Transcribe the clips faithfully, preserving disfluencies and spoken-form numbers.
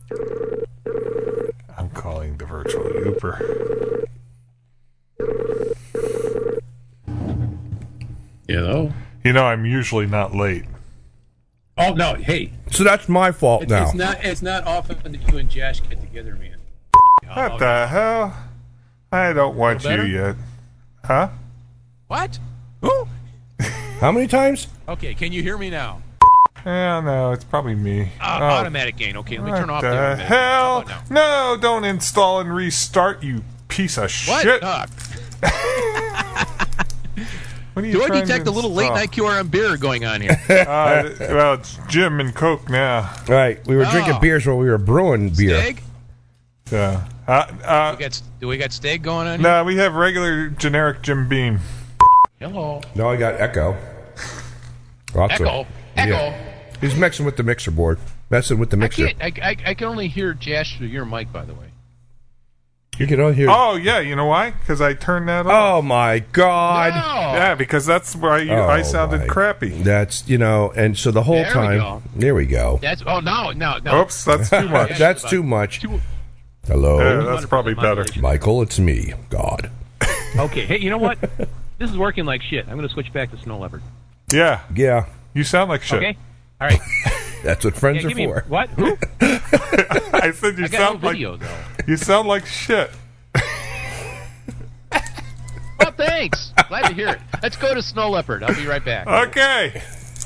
I'm calling the virtual Uber. Hello? You know, I'm usually not late. Oh, no, hey. So that's my fault It's, now. it's not It's not often that you and Josh get together, man. What Oh, the hell? I don't want you better? yet. Huh? What? Who? How many times? Okay, can you hear me now? Yeah, no, it's probably me. Uh, Oh, Automatic gain. Okay, let me what turn off the the automatic gain. How hell? about now? No, don't install and restart, you piece of What? shit. Uh, What are you do I trying detect to a little late install? night Q R M beer going on here? Uh, well, it's Jim and Coke now. Right. We were Oh. drinking beers while we were brewing beer. Steg? So, uh, uh, We got, do we got Steg going on no, we have regular generic Jim Beam. here? Hello. No, I got Echo. Lots of- Echo. Echo. Yeah. He's mixing with the mixer board. Messing with the I mixer. can't. I, I, I can only hear Josh through your mic, by the way. You can all hear. Oh, yeah, you know why? Because I turned that off. Oh my God! No. Yeah, because that's why you, I Oh, sounded my- crappy. That's you know, and so the whole There we time. go. There we go. That's. Oh, no, no, no. Oops, that's too much. That's too much. Too- Hello, Yeah, that's probably better. modulation. Michael. It's me. God. Okay, hey, you know what? This is working like shit. I'm going to switch back to Snow Leopard. Yeah, Yeah, you sound like shit. Okay? All right. that's what friends Yeah, are give me, for. what? Who? I said you I got sound no like video, though. you sound like shit. Well, thanks. Glad to hear it. Let's go to Snow Leopard. I'll be right back. Okay.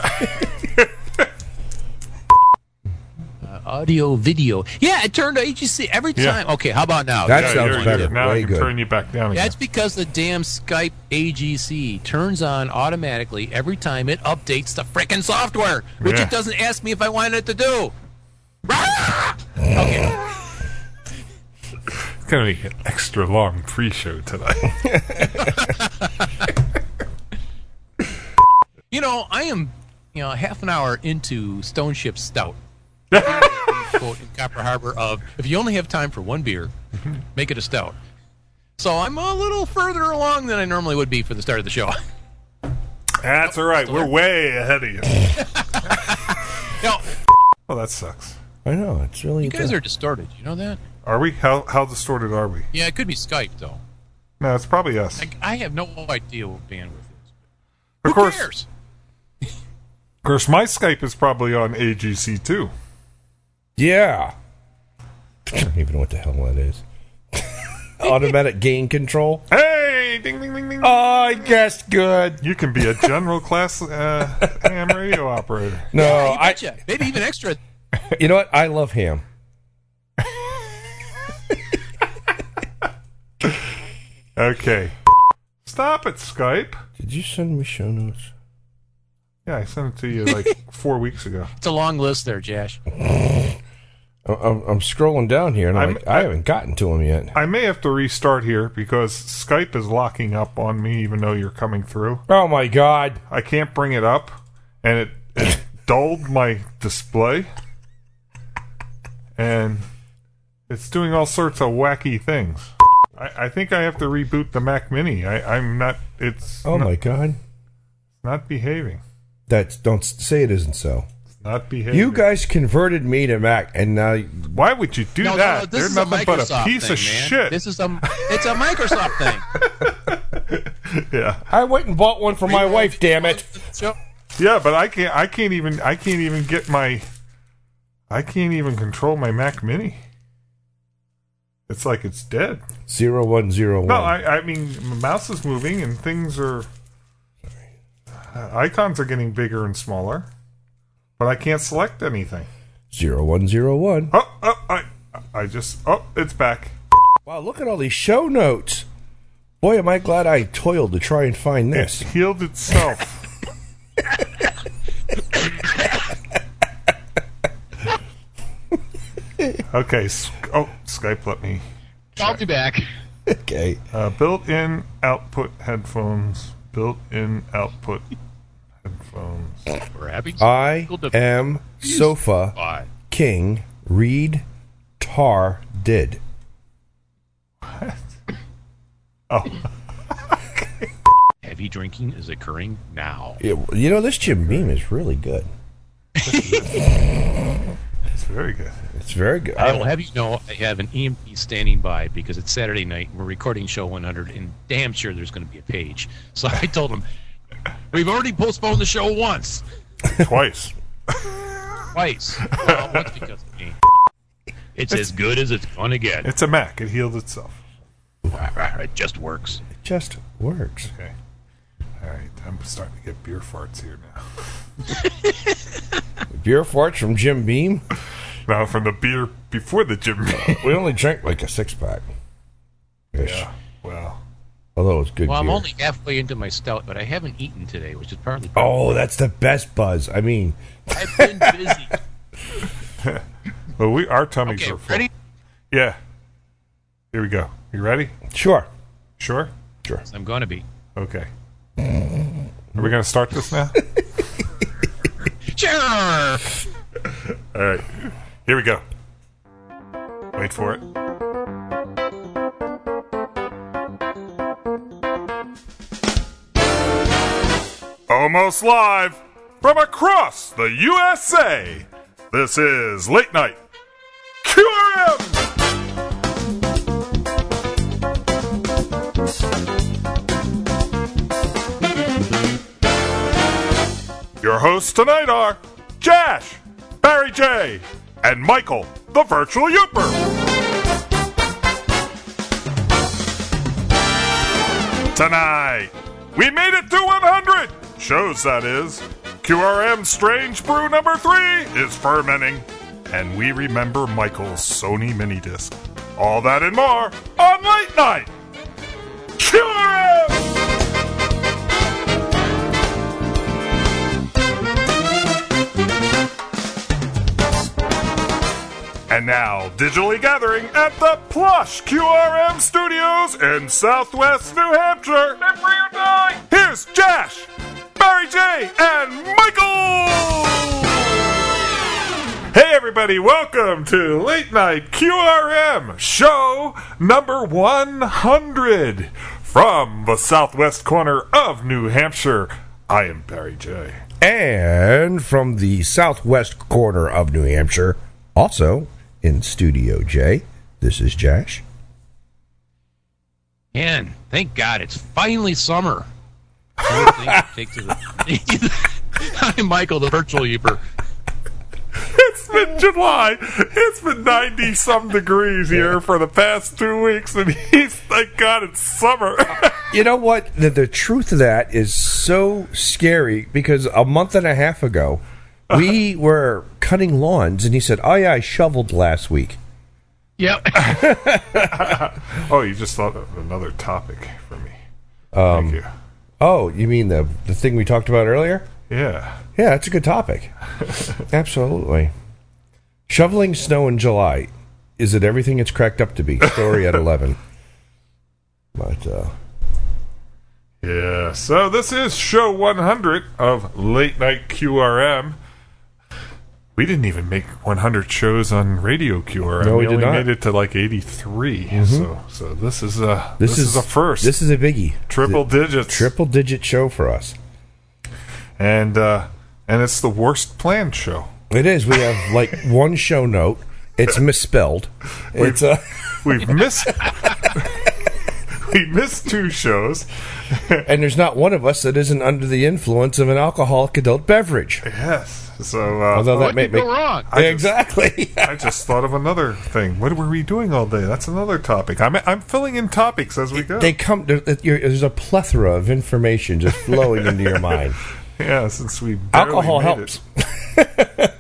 Uh, audio, video. Yeah, it turned to H E C every Yeah. time. Okay, how about now? That Yeah, sounds you're better. good. Now Way I can good. turn you back down again. That's because the damn Skype A G C turns on automatically every time it updates the frickin' software, which Yeah. it doesn't ask me if I wanted it to do. Okay. It's going to be an extra long pre-show tonight. You know, I am, you know, half an hour into Stone Ship Stout. Quote in Copper Harbor of, if you only have time for one beer, make it a stout. So I'm a little further along than I normally would be for the start of the show. That's all right. We're way ahead of you. Now, Well, that sucks. I know it's really. you guys are distorted. You know that? Are we? How how distorted are we? Yeah, it could be Skype, though. No, it's probably us. Like, I have no idea what bandwidth is. Of Who course, cares? of course, my Skype is probably on A G C too. Yeah. I don't even know what the hell that is. Automatic gain control. Hey, ding ding ding ding. Oh, I guess good. You can be a general class uh, ham radio operator. No, Yeah, you I. betcha. Maybe even extra. You know what? I love ham. Okay. Stop it, Skype. Did you send me show notes? Yeah, I sent it to you like four weeks ago. It's a long list there, Josh. I- I'm, I'm scrolling down here, and I'm I'm- like, I haven't gotten to them yet. I may have to restart here because Skype is locking up on me even though you're coming through. Oh my God! I can't bring it up, and it, it dulled my display. And it's doing all sorts of wacky things. I, I think I have to reboot the Mac Mini. I, I'm not. It's Oh not, my God! not behaving. That's don't say it isn't so. Not behaving. You guys converted me to Mac, and now Why would you do No, no, that? no, this They're is a nothing but a Microsoft piece thing, of man. shit. This is a, it's a Microsoft thing. yeah, I went and bought one for my wife. Damn it! So, yeah, but I can't. I can't even. I can't even get my. I can't even control my Mac Mini. It's like it's dead. Zero one zero one. No, I, I mean, my mouse is moving and things are. Uh, icons are getting bigger and smaller, but I can't select anything. Zero one zero one. Oh, oh, I, I just. Oh, it's back. Wow, look at all these show notes. Boy, am I glad I toiled to try and find It this. healed itself. Okay. s- Oh, Skype let me. I'll be back. Okay. Uh, built-in output headphones. Built-in output headphones. We're happy. I am Sofa Bye. King Reed Tar did. Oh, Heavy drinking is occurring now. It- you know, this Jim Beam is really good. It's very good. It's very good. I will have you know I have an E M P standing by because it's Saturday night. And we're recording show one hundred, and damn sure there's going to be a page. So I told him, we've already postponed the show once. Twice. Twice. Well, once because of me. It's, it's as good as it's going to get. It's a Mac. It healed itself. It just works. It just works. Okay. All right. I'm starting to get beer farts here now. Beer farts from Jim Beam? No, from the beer before the Jim Beam. We only drank like a six-pack. Yeah. Well. Although it was good Well, beer. I'm only halfway into my stout, but I haven't eaten today, which is partly... Oh, that's the best buzz. I mean... I've been busy. Well, we our tummies Okay, are full. ready? Yeah. Here we go. You ready? Sure. Sure? Sure. I'm going to be. Okay. Are we going to start this now? Sure! All right. Here we go. Wait for it. Almost live from across the U S A. This is Late Night Q R M. Your hosts tonight are Jash, Barry J, and Michael, the Virtual Youper. Tonight, we made it to one hundred shows, that is. Q R M Strange Brew number three is fermenting, and we remember Michael's Sony mini disc. All that and more on Late Night Q R M. And now, digitally gathering at the plush Q R M studios in Southwest New Hampshire. Here's Jash, Barry J, and Michael! Hey everybody, welcome to Late Night Q R M, show number one hundred. From the southwest corner of New Hampshire, I am Barry J. And from the southwest corner of New Hampshire, also in Studio J, this is Jash. Man, thank God, it's finally summer. Take to the... I'm Michael, the Virtual Youper. It's been July. It's been ninety-some degrees here for the past two weeks, and he's, thank God, it's summer. You know what? The, the truth of that is so scary because a month and a half ago, we were cutting lawns, and he said, oh, yeah, I shoveled last week. Yep. Oh, you just thought of another topic for me. Um, Thank you. Oh, you mean the the thing we talked about earlier? Yeah. Yeah, that's a good topic. Absolutely. Shoveling snow in July. Is it everything it's cracked up to be? Story at eleven. But, uh... Yeah, so this is show one hundred of Late Night Q R M. We didn't even make one hundred shows on Radio Q R M. No, we, we did only not. made it to like eighty-three. Mm-hmm. So, so this is a This, this, is, is a first. This is a biggie. Triple The- digits. Triple digit show for us. And uh, and it's the worst planned show. It is. We have like one show note. It's misspelled. It's uh, We've missed we missed two shows. and there's not one of us that isn't under the influence of an alcoholic adult beverage. Yes. So uh, Although that What may could go make wrong? I just- exactly. I just thought of another thing. What were we doing all day? That's another topic. I'm I'm filling in topics as we go. They come. there- you're- There's a plethora of information just flowing into your mind. Yeah, since we barely Alcohol made helps. it.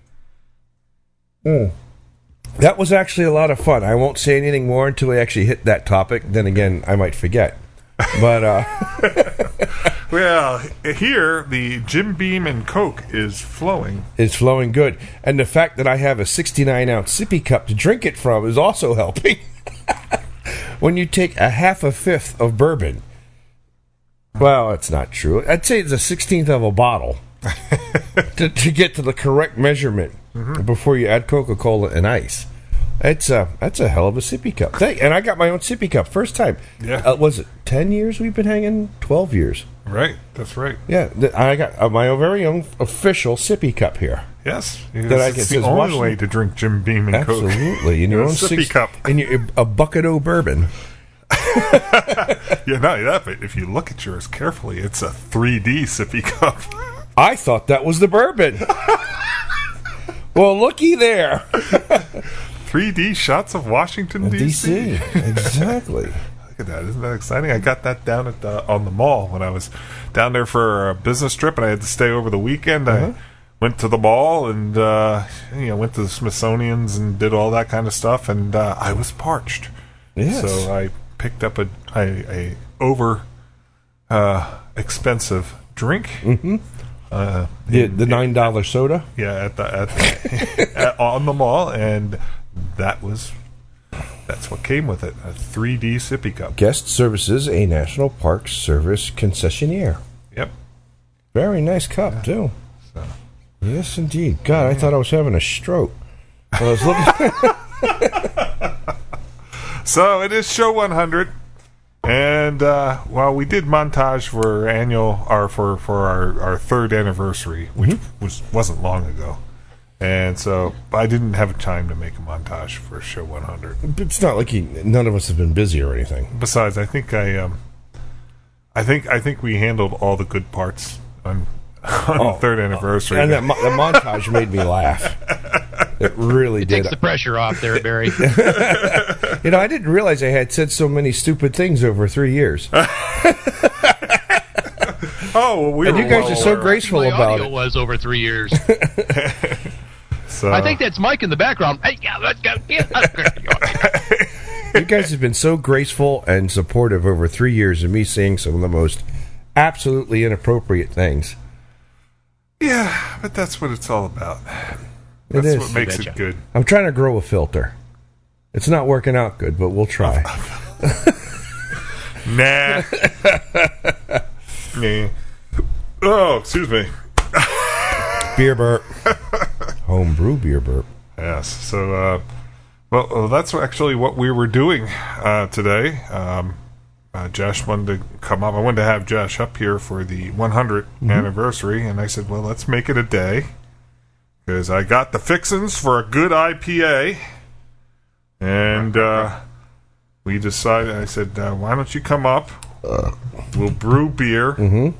Mm. That was actually a lot of fun. I won't say anything more until we actually hit that topic. Then again, I might forget. But uh, Well, here the Jim Beam and Coke is flowing. it's flowing good, and the fact that I have a sixty-nine ounce sippy cup to drink it from is also helping. When you take a half a fifth of bourbon, well, it's not true. I'd say it's a sixteenth of a bottle to, to get to the correct measurement mm-hmm. before you add Coca-Cola and ice. It's a that's a hell of a sippy cup. Thank, and I got my own sippy cup first time. Yeah. Uh, was it ten years we've been hanging? Twelve years. Right, that's right. Yeah, th- I got uh, my very own official sippy cup here. Yes, That I it's can- the says only Washington- way to drink Jim Beam and Coke. Absolutely, in your In a own sippy six, cup. in your, a bucket o' bourbon. Yeah, not only that, but if you look at yours carefully, it's a three D sippy cup. I thought that was the bourbon. Well, looky there. three D shots of Washington, D C. D C, exactly. Look at that. Isn't that exciting? I got that down at the, on the mall when I was down there for a business trip, and I had to stay over the weekend. Uh-huh. I went to the mall and uh, you know went to the Smithsonian's and did all that kind of stuff, and uh, I was parched. Yes. So I picked up a, a, a over uh, expensive drink. Mm-hmm. Uh, The, the nine dollar soda. yeah, at the, at, the at on the mall, and that was that's what came with it, a three D sippy cup. Guest Services, a National Park Service concessionaire. Yep. Very nice cup, Yeah. too. So. Yes, indeed. God, I thought I was having a stroke. When I was looking. So it is show one hundred, and uh, well, we did montage for annual or for for our, our third anniversary, which Mm-hmm. was wasn't long ago, and so I didn't have time to make a montage for show one hundred. It's not like he, none of us have been busy or anything. Besides, I think I um, I think I think we handled all the good parts on on Oh. the third anniversary. And that, mo- the montage made me laugh. It really It did. takes the pressure off there, Barry. You know, I didn't realize I had said so many stupid things over three years. oh, well, we And were you guys well are so aware. graceful My about audio it. was over three years. So, I think that's Mike in the background. Hey, yeah, let's go. Yeah, okay. You guys have been so graceful and supportive over three years of me saying some of the most absolutely inappropriate things. yeah, but that's what it's all about. It That's is. what makes betcha. it good. I'm trying to grow a filter. It's not working out good, but we'll try. Nah. nah. Oh, excuse me. Beer burp. Homebrew beer burp. Yes. So, uh, well, uh, that's actually what we were doing uh, today. Um, uh, Josh wanted to come up. I wanted to have Josh up here for the one hundredth Mm-hmm. anniversary, and I said, well, let's make it a day. Because I got the fixins for a good I P A. And uh, we decided, I said, uh, why don't you come up? We'll brew beer. Mm-hmm.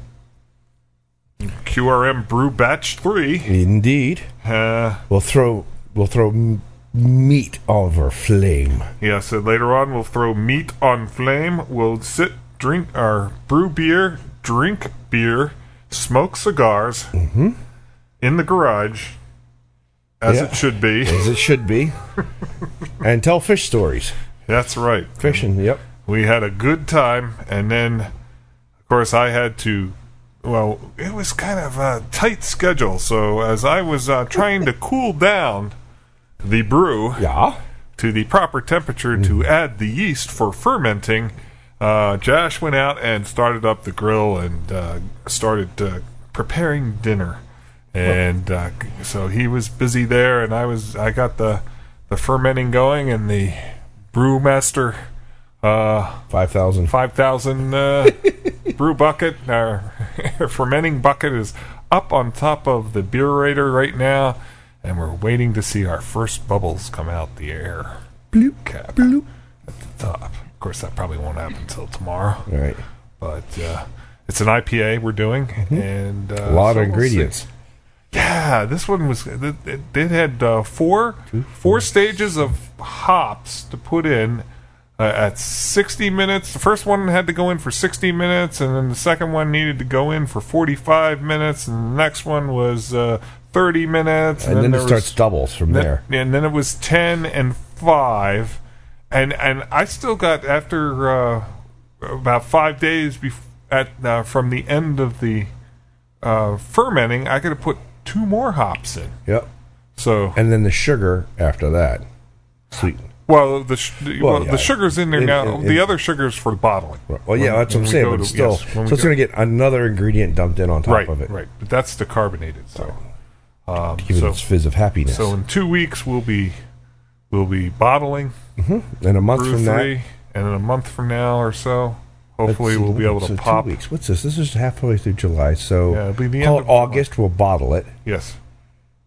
Q R M Brew Batch three. Indeed. Uh, We'll throw we'll throw m- meat over flame. yeah, so later on we'll throw meat on flame. We'll sit, drink our brew beer, drink beer, smoke cigars Mm-hmm. in the garage, as Yeah. it should be. As it should be. And tell fish stories. That's right. Fishing, yep. We had a good time, and then, of course, I had to. Well, it was kind of a tight schedule, so as I was uh, trying to cool down the brew Yeah. to the proper temperature to add the yeast for fermenting, uh, Josh went out and started up the grill and uh, started uh, preparing dinner. And uh, so he was busy there, and I was I got the the fermenting going, and the brewmaster uh, Five thousand. five thousand uh, brew bucket, our fermenting bucket is up on top of the beerator right now, and we're waiting to see our first bubbles come out the air Bloop, cap bloop. at the top. Of course, that probably won't happen until tomorrow, All right. but uh, it's an I P A we're doing, and uh, A lot so of we'll ingredients. see. Yeah, this one was. It, it, it had uh, four four stages of hops to put in uh, at sixty minutes. The first one had to go in for sixty minutes, and then the second one needed to go in for forty-five minutes, and the next one was uh, thirty minutes, And, then, there it starts was, doubles from then- there. and then it was ten and five, and and I still got after uh, about five days bef- at uh, from the end of the uh, fermenting, I could have put two more hops in. Yep. So, And then the sugar after that. Sweeten. well, the sh- well, Well, yeah. the sugar's in there In- now. in- the in- other sugar's for bottling. Well, yeah, When- that's what when I'm we saying, go but to- still. yes, when we so it's go- going to get another ingredient dumped in on top right, of it. right. But that's the carbonated. So, um, Give it so, its fizz of happiness. so in two weeks we'll be we'll be bottling and a month brew from three, that. and in a month from now or so, hopefully let's we'll see, be able so to two pop. weeks. What's this? This is halfway through July. So Yeah, it'll be the call end it of July. August. We'll bottle it. Yes.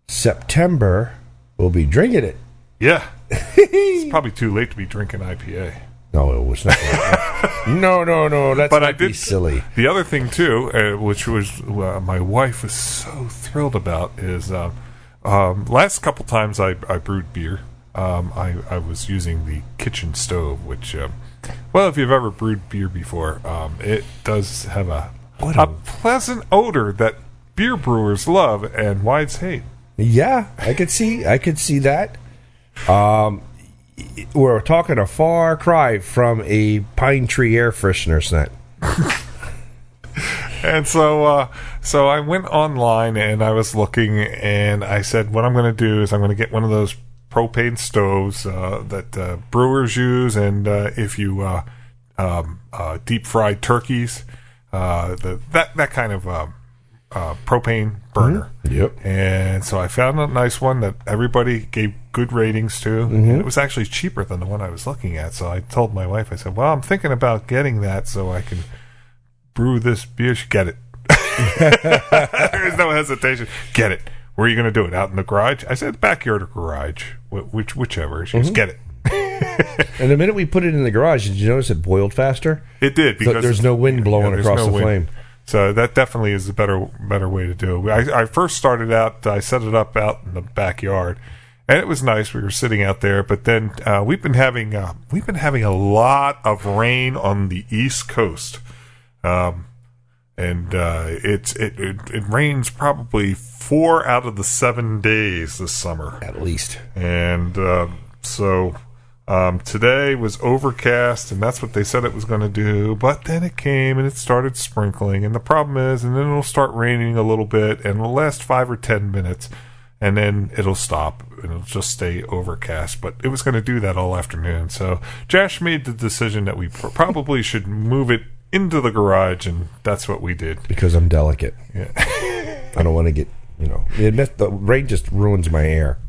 September, we'll be drinking it. Yeah. It's probably too late to be drinking I P A. No, it was not. no, no, no. That's But might I did be silly. The other thing too, uh, which was uh, my wife was so thrilled about, is um, um, last couple times I, I brewed beer. Um, I, I was using the kitchen stove, which, um, well, if you've ever brewed beer before, um, it does have a, What a a- pleasant odor that beer brewers love and wives hate. Yeah, I could see. I could see that. Um, we're talking a far cry from a pine tree air freshener scent. And so, uh, so I went online and I was looking, and I said, what I'm going to do is I'm going to get one of those propane stoves uh, that uh, brewers use, and uh, if you uh, um, uh, deep fry turkeys, uh, the, that that kind of uh, uh, propane burner. Mm-hmm. Yep. And so I found a nice one that everybody gave good ratings to. Mm-hmm. And it was actually cheaper than the one I was looking at. So I told my wife, I said, well, I'm thinking about getting that so I can brew this beer. She get it. There's no hesitation. Get it. Where are you going to do it? Out in the garage? I said backyard or garage, Wh- which whichever. She goes, get it. And the minute we put it in the garage, did you notice it boiled faster? It did, So because there's no wind blowing there's across no the wind. flame. So that definitely is a better better way to do it. I, I first started out, I set it up out in the backyard, and it was nice. We were sitting out there, but then uh, we've been having uh, we've been having a lot of rain on the East Coast, um, and uh, it's it, it it rains probably four out of the seven days this summer. At least. And uh, so um, today was overcast, and that's what they said it was going to do. But then it came, and it started sprinkling. And the problem is, and then it'll start raining a little bit, and it'll last five or ten minutes, and then it'll stop, and it'll just stay overcast. But it was going to do that all afternoon. So Josh made the decision that we pr- probably should move it into the garage, and that's what we did. Because I'm delicate. Yeah. I don't want to get, you know, it, the rain just ruins my air.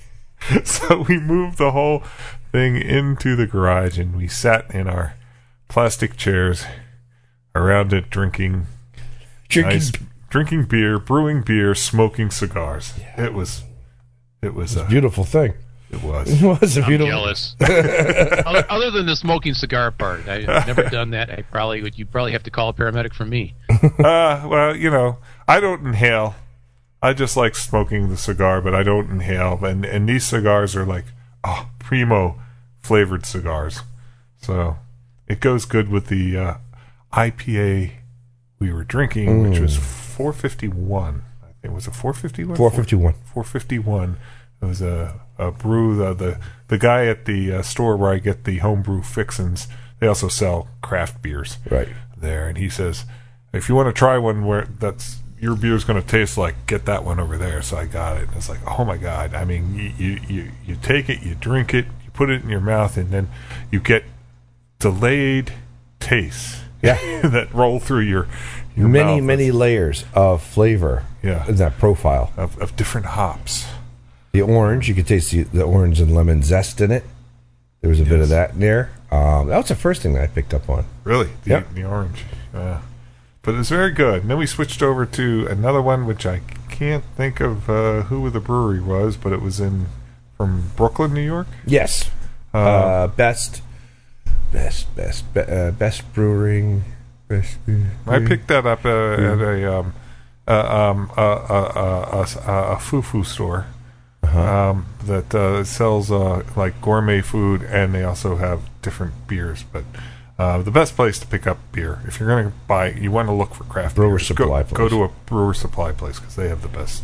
So we moved the whole thing into the garage, and we sat in our plastic chairs around it, drinking, Drinking nice, drinking beer, brewing beer, smoking cigars. It was, it was, uh, beautiful thing. it was. It was a I'm beautiful. jealous. other, other than the smoking cigar part, I've never done that. I probably would. You probably have to call a paramedic for me. Uh, well, you know, I don't inhale. I just like smoking the cigar, but I don't inhale. And and these cigars are like, oh, primo flavored cigars. So it goes good with the uh, I P A we were drinking, which was four fifty-one. I think it was a four fifty-one? four fifty-one. four fifty-one. It was a, a brew. The, the the guy at the uh, store where I get the homebrew fixins, they also sell craft beers Right. there. And he says, if you want to try one where that's your beer's going to taste like, get that one over there. So I got it. And it's like, oh my God. I mean, you, you, you, you take it, you drink it, you put it in your mouth, and then you get delayed tastes Yeah. that roll through your, your Many, mouth many layers of flavor Yeah. in that profile. of, of different hops. The orange, you could taste the, the orange and lemon zest in it. There was a bit of that in there. Um, that was the first thing that I picked up on. Really? The, Yep. the orange. Uh, but it was very good. And then we switched over to another one, which I can't think of uh, who the brewery was, but it was in from Brooklyn, New York. Yes. Uh, Uh, best, best, best, be, uh, best brewing. Best brewing. I picked that up uh, at a um, uh, um, uh, uh, uh, uh, a foo-foo store Uh-huh. um, that uh, sells uh, like gourmet food, and they also have different beers. But uh, the best place to pick up beer, if you're going to buy, you want to look for craft Brewer beers. supply go, place. Go to a brewer supply place because they have the best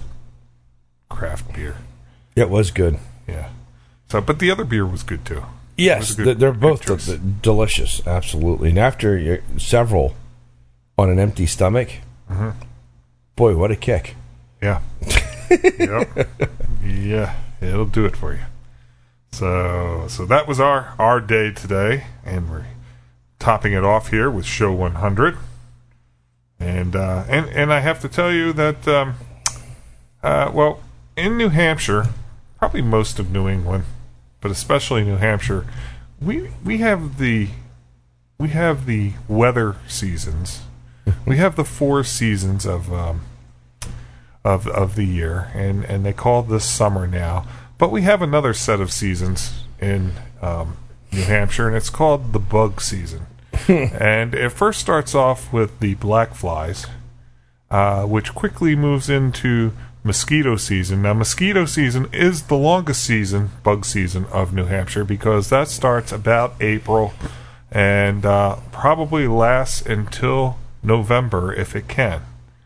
craft beer. It was good. Yeah. So, but the other beer was good too. Yes, It was a good- th- they're good both choice. d- d- delicious, absolutely. And after you several on an empty stomach, Mm-hmm. boy, what a kick! Yeah. Yep. Yeah, it'll do it for you. So, so that was our our day today, and we're topping it off here with show one hundred. And uh, and and I have to tell you that, um, uh, well, in New Hampshire, probably most of New England, but especially New Hampshire, we we have the we have the weather seasons. We have the four seasons of um, of of the year, and, and they call this summer now. But we have another set of seasons in um, New Hampshire, and it's called the bug season. And it first starts off with the black flies, uh, which quickly moves into mosquito season. Now, mosquito season is the longest season, bug season, of New Hampshire, because that starts about April and uh, probably lasts until November if it can.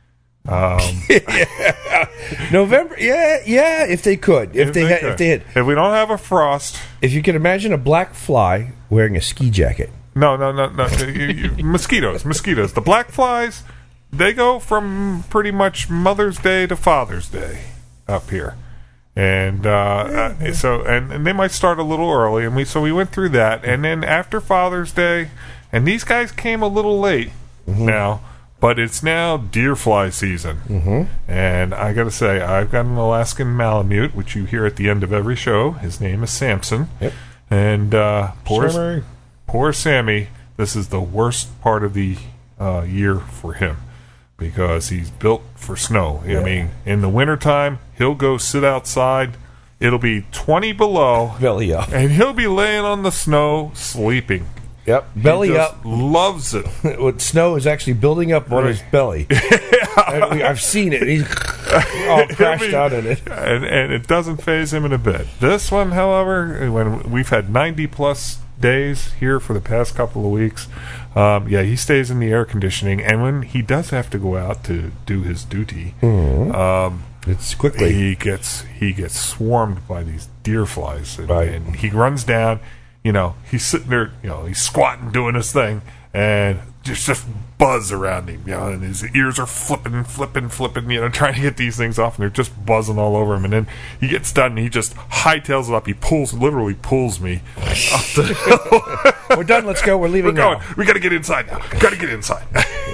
Um, yeah. November, yeah, yeah. If they could, if, if they, they had, could. if they had, if we don't have a frost, if you can imagine a black fly wearing a ski jacket. No, no, no, no. you, you, mosquitoes, mosquitoes. The black flies, they go from pretty much Mother's Day to Father's Day up here, and uh, uh, so and, and they might start a little early, and we so we went through that, and then after Father's Day, and these guys came a little late mm-hmm. now. But it's now deer fly season. Mm-hmm. And I got to say, I've got an Alaskan Malamute, which you hear at the end of every show. His name is Samson. Yep. And uh, poor, Sammy. poor Sammy, this is the worst part of the uh, year for him because he's built for snow. Yeah. I mean, in the wintertime, he'll go sit outside. It'll be twenty below. Belly up. And he'll be laying on the snow sleeping. Yep, belly he just up. Loves it. What snow is actually building up on his belly. I, I've seen it. He's all crashed out in it, and, and it doesn't faze him in a bit. This one, however, when we've had ninety plus days here for the past couple of weeks, um, yeah, he stays in the air conditioning, and when he does have to go out to do his duty, mm-hmm. um, it's quickly he gets he gets swarmed by these deer flies, and, right. and he runs down. You know, he's sitting there, you know, he's squatting, doing his thing, and just just buzz around him, you know, and his ears are flipping, flipping, flipping, you know, trying to get these things off, and they're just buzzing all over him. And then he gets done, and he just hightails it up. He pulls, literally pulls me up the hill. We're done. Let's go. We're leaving We're going. now. We got to get inside now. Got to get inside.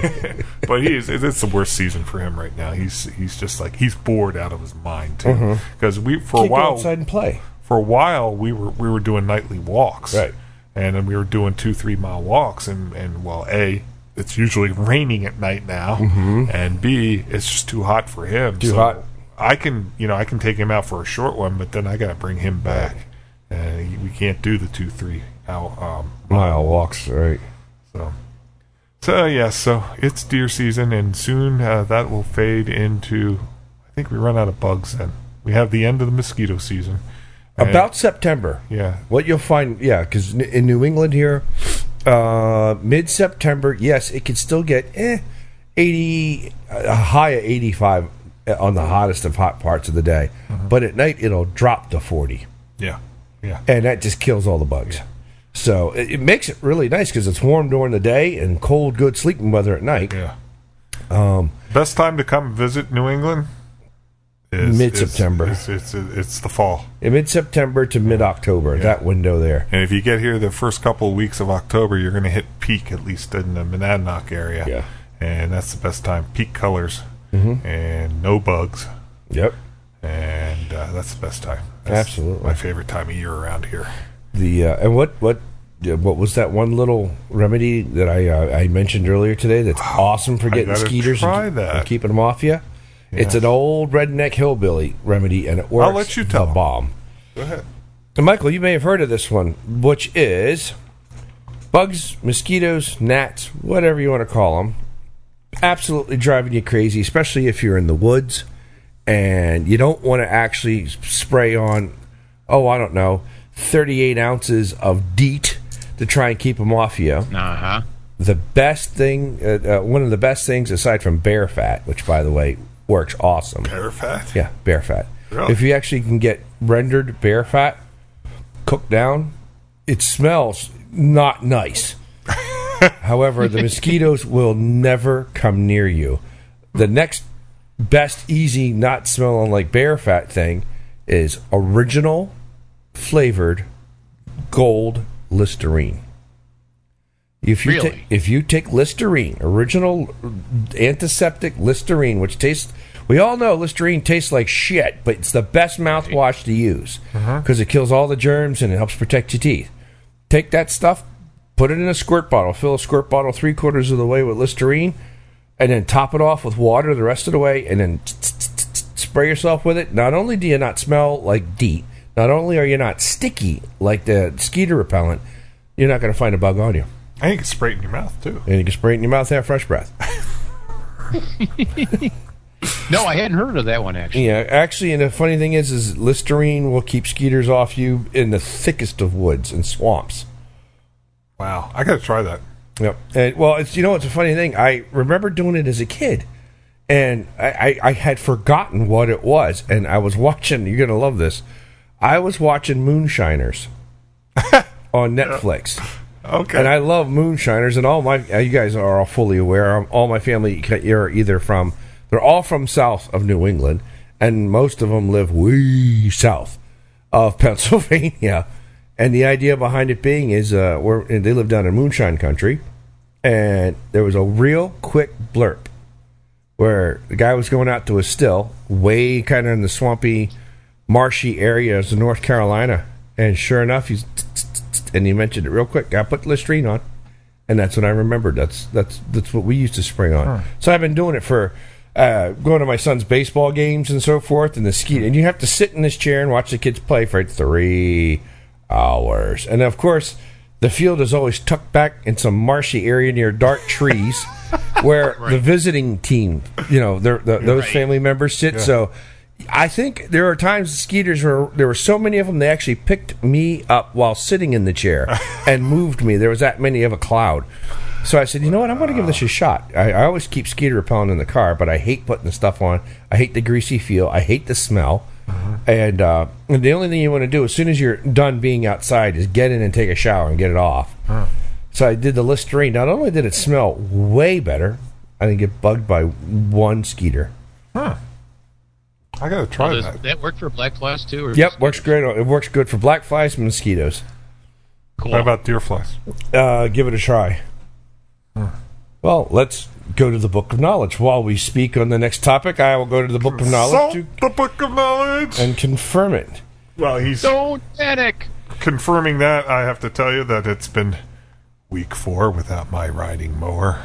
But he's it's the worst season for him right now. He's he's just like he's bored out of his mind too, because mm-hmm. we for Can't a while go outside and play. For a while, we were we were doing nightly walks, right? And then we were doing two, three mile walks, and and well, a it's usually raining at night now, mm-hmm. and b it's just too hot for him. Too so hot. I can you know I can take him out for a short one, but then I got to bring him back, and we can't do the two, three hour um, mile walks, right? So, so yeah, so it's deer season, and soon uh, that will fade into. I think we run out of bugs then. We have the end of the mosquito season. About September. Yeah. What you'll find, yeah, because in New England here, uh, mid-September, yes, it can still get eh, eighty, a high of eighty-five on the hottest of hot parts of the day. Mm-hmm. But at night, it'll drop to forty. Yeah. Yeah. And that just kills all the bugs. Yeah. So it, it makes it really nice because it's warm during the day and cold, good sleeping weather at night. Yeah. Um, Best time to come visit New England? Is, mid-September. It's, it's, it's, it's the fall. In mid-September to mid-October, yeah. That window there. And if you get here the first couple of weeks of October, you're going to hit peak, at least in the Monadnock area. Yeah. And that's the best time. Peak colors mm-hmm. and no bugs. Yep. And uh, that's the best time. That's Absolutely. my favorite time of year around here. The uh, and what what what was that one little remedy that I uh, I mentioned earlier today? That's oh, awesome for getting skeeters and, and keeping them off you. Yeah. It's an old redneck hillbilly remedy, and it works. I'll let you tell. The bomb. Go ahead. And Michael, you may have heard of this one, which is bugs, mosquitoes, gnats, whatever you want to call them, absolutely driving you crazy, especially if you're in the woods and you don't want to actually spray on, oh, I don't know, thirty-eight ounces of DEET to try and keep them off you. Uh-huh. The best thing, uh, uh, one of the best things, aside from bear fat, which, by the way, works awesome. Bear fat? Yeah, bear fat. Really? If you actually can get rendered bear fat cooked down, it smells not nice. However, the mosquitoes will never come near you. The next best, easy, not smelling like bear fat thing is original flavored gold Listerine. If you Really? take if you take Listerine, original antiseptic Listerine, which tastes, we all know Listerine tastes like shit, but it's the best mouthwash to use because uh-huh. it kills all the germs and it helps protect your teeth. Take that stuff, put it in a squirt bottle, fill a squirt bottle three quarters of the way with Listerine, and then top it off with water the rest of the way, and then spray yourself with it, not only do you not smell like DEET, not only are you not sticky like the skeeter repellent, you're not going to find a bug on you. And you can spray it in your mouth, too. And you can spray it in your mouth and have fresh breath. No, I hadn't heard of that one, actually. Yeah, actually, and the funny thing is, is Listerine will keep skeeters off you in the thickest of woods and swamps. Wow. I got to try that. Yep. And, well, it's you know, it's a funny thing. I remember doing it as a kid, and I, I, I had forgotten what it was, and I was watching, you're going to love this, I was watching Moonshiners on Netflix. Okay. And I love Moonshiners, and all my, you guys are all fully aware, all my family are either from, they're all from south of New England, and most of them live way south of Pennsylvania. And the idea behind it being is, uh, we're, they live down in moonshine country, and there was a real quick blurb where the guy was going out to a still, way kind of in the swampy, marshy areas of North Carolina, and sure enough, he's, and he mentioned it real quick. I put Listerine on, and that's what I remembered. That's that's that's what we used to spray on. Huh. So I've been doing it for uh, going to my son's baseball games and so forth, and the ski. And you have to sit in this chair and watch the kids play for three hours. And of course, the field is always tucked back in some marshy area near dark trees, where right. the visiting team, you know, the, those right. family members sit. Yeah. So I think there are times the skeeters were, there were so many of them, they actually picked me up while sitting in the chair and moved me. There was that many of a cloud. So I said, you know what, I'm going to give this a shot. I, I always keep skeeter repellent in the car, but I hate putting the stuff on. I hate the greasy feel. I hate the smell. Mm-hmm. And, uh, and the only thing you want to do as soon as you're done being outside is get in and take a shower and get it off. Huh. So I did the Listerine. Not only did it smell way better, I didn't get bugged by one skeeter. Huh. I gotta try well, does that. That work for black flies too? Or yep, works great. It works good for black flies and mosquitoes. Cool. What about deer flies? Uh, give it a try. Hmm. Well, let's go to the Book of Knowledge. While we speak on the next topic, I will go to the Book of Knowledge. To the Book of Knowledge and confirm it. Well, he's don't panic. Confirming that, I have to tell you that it's been week four without my riding mower.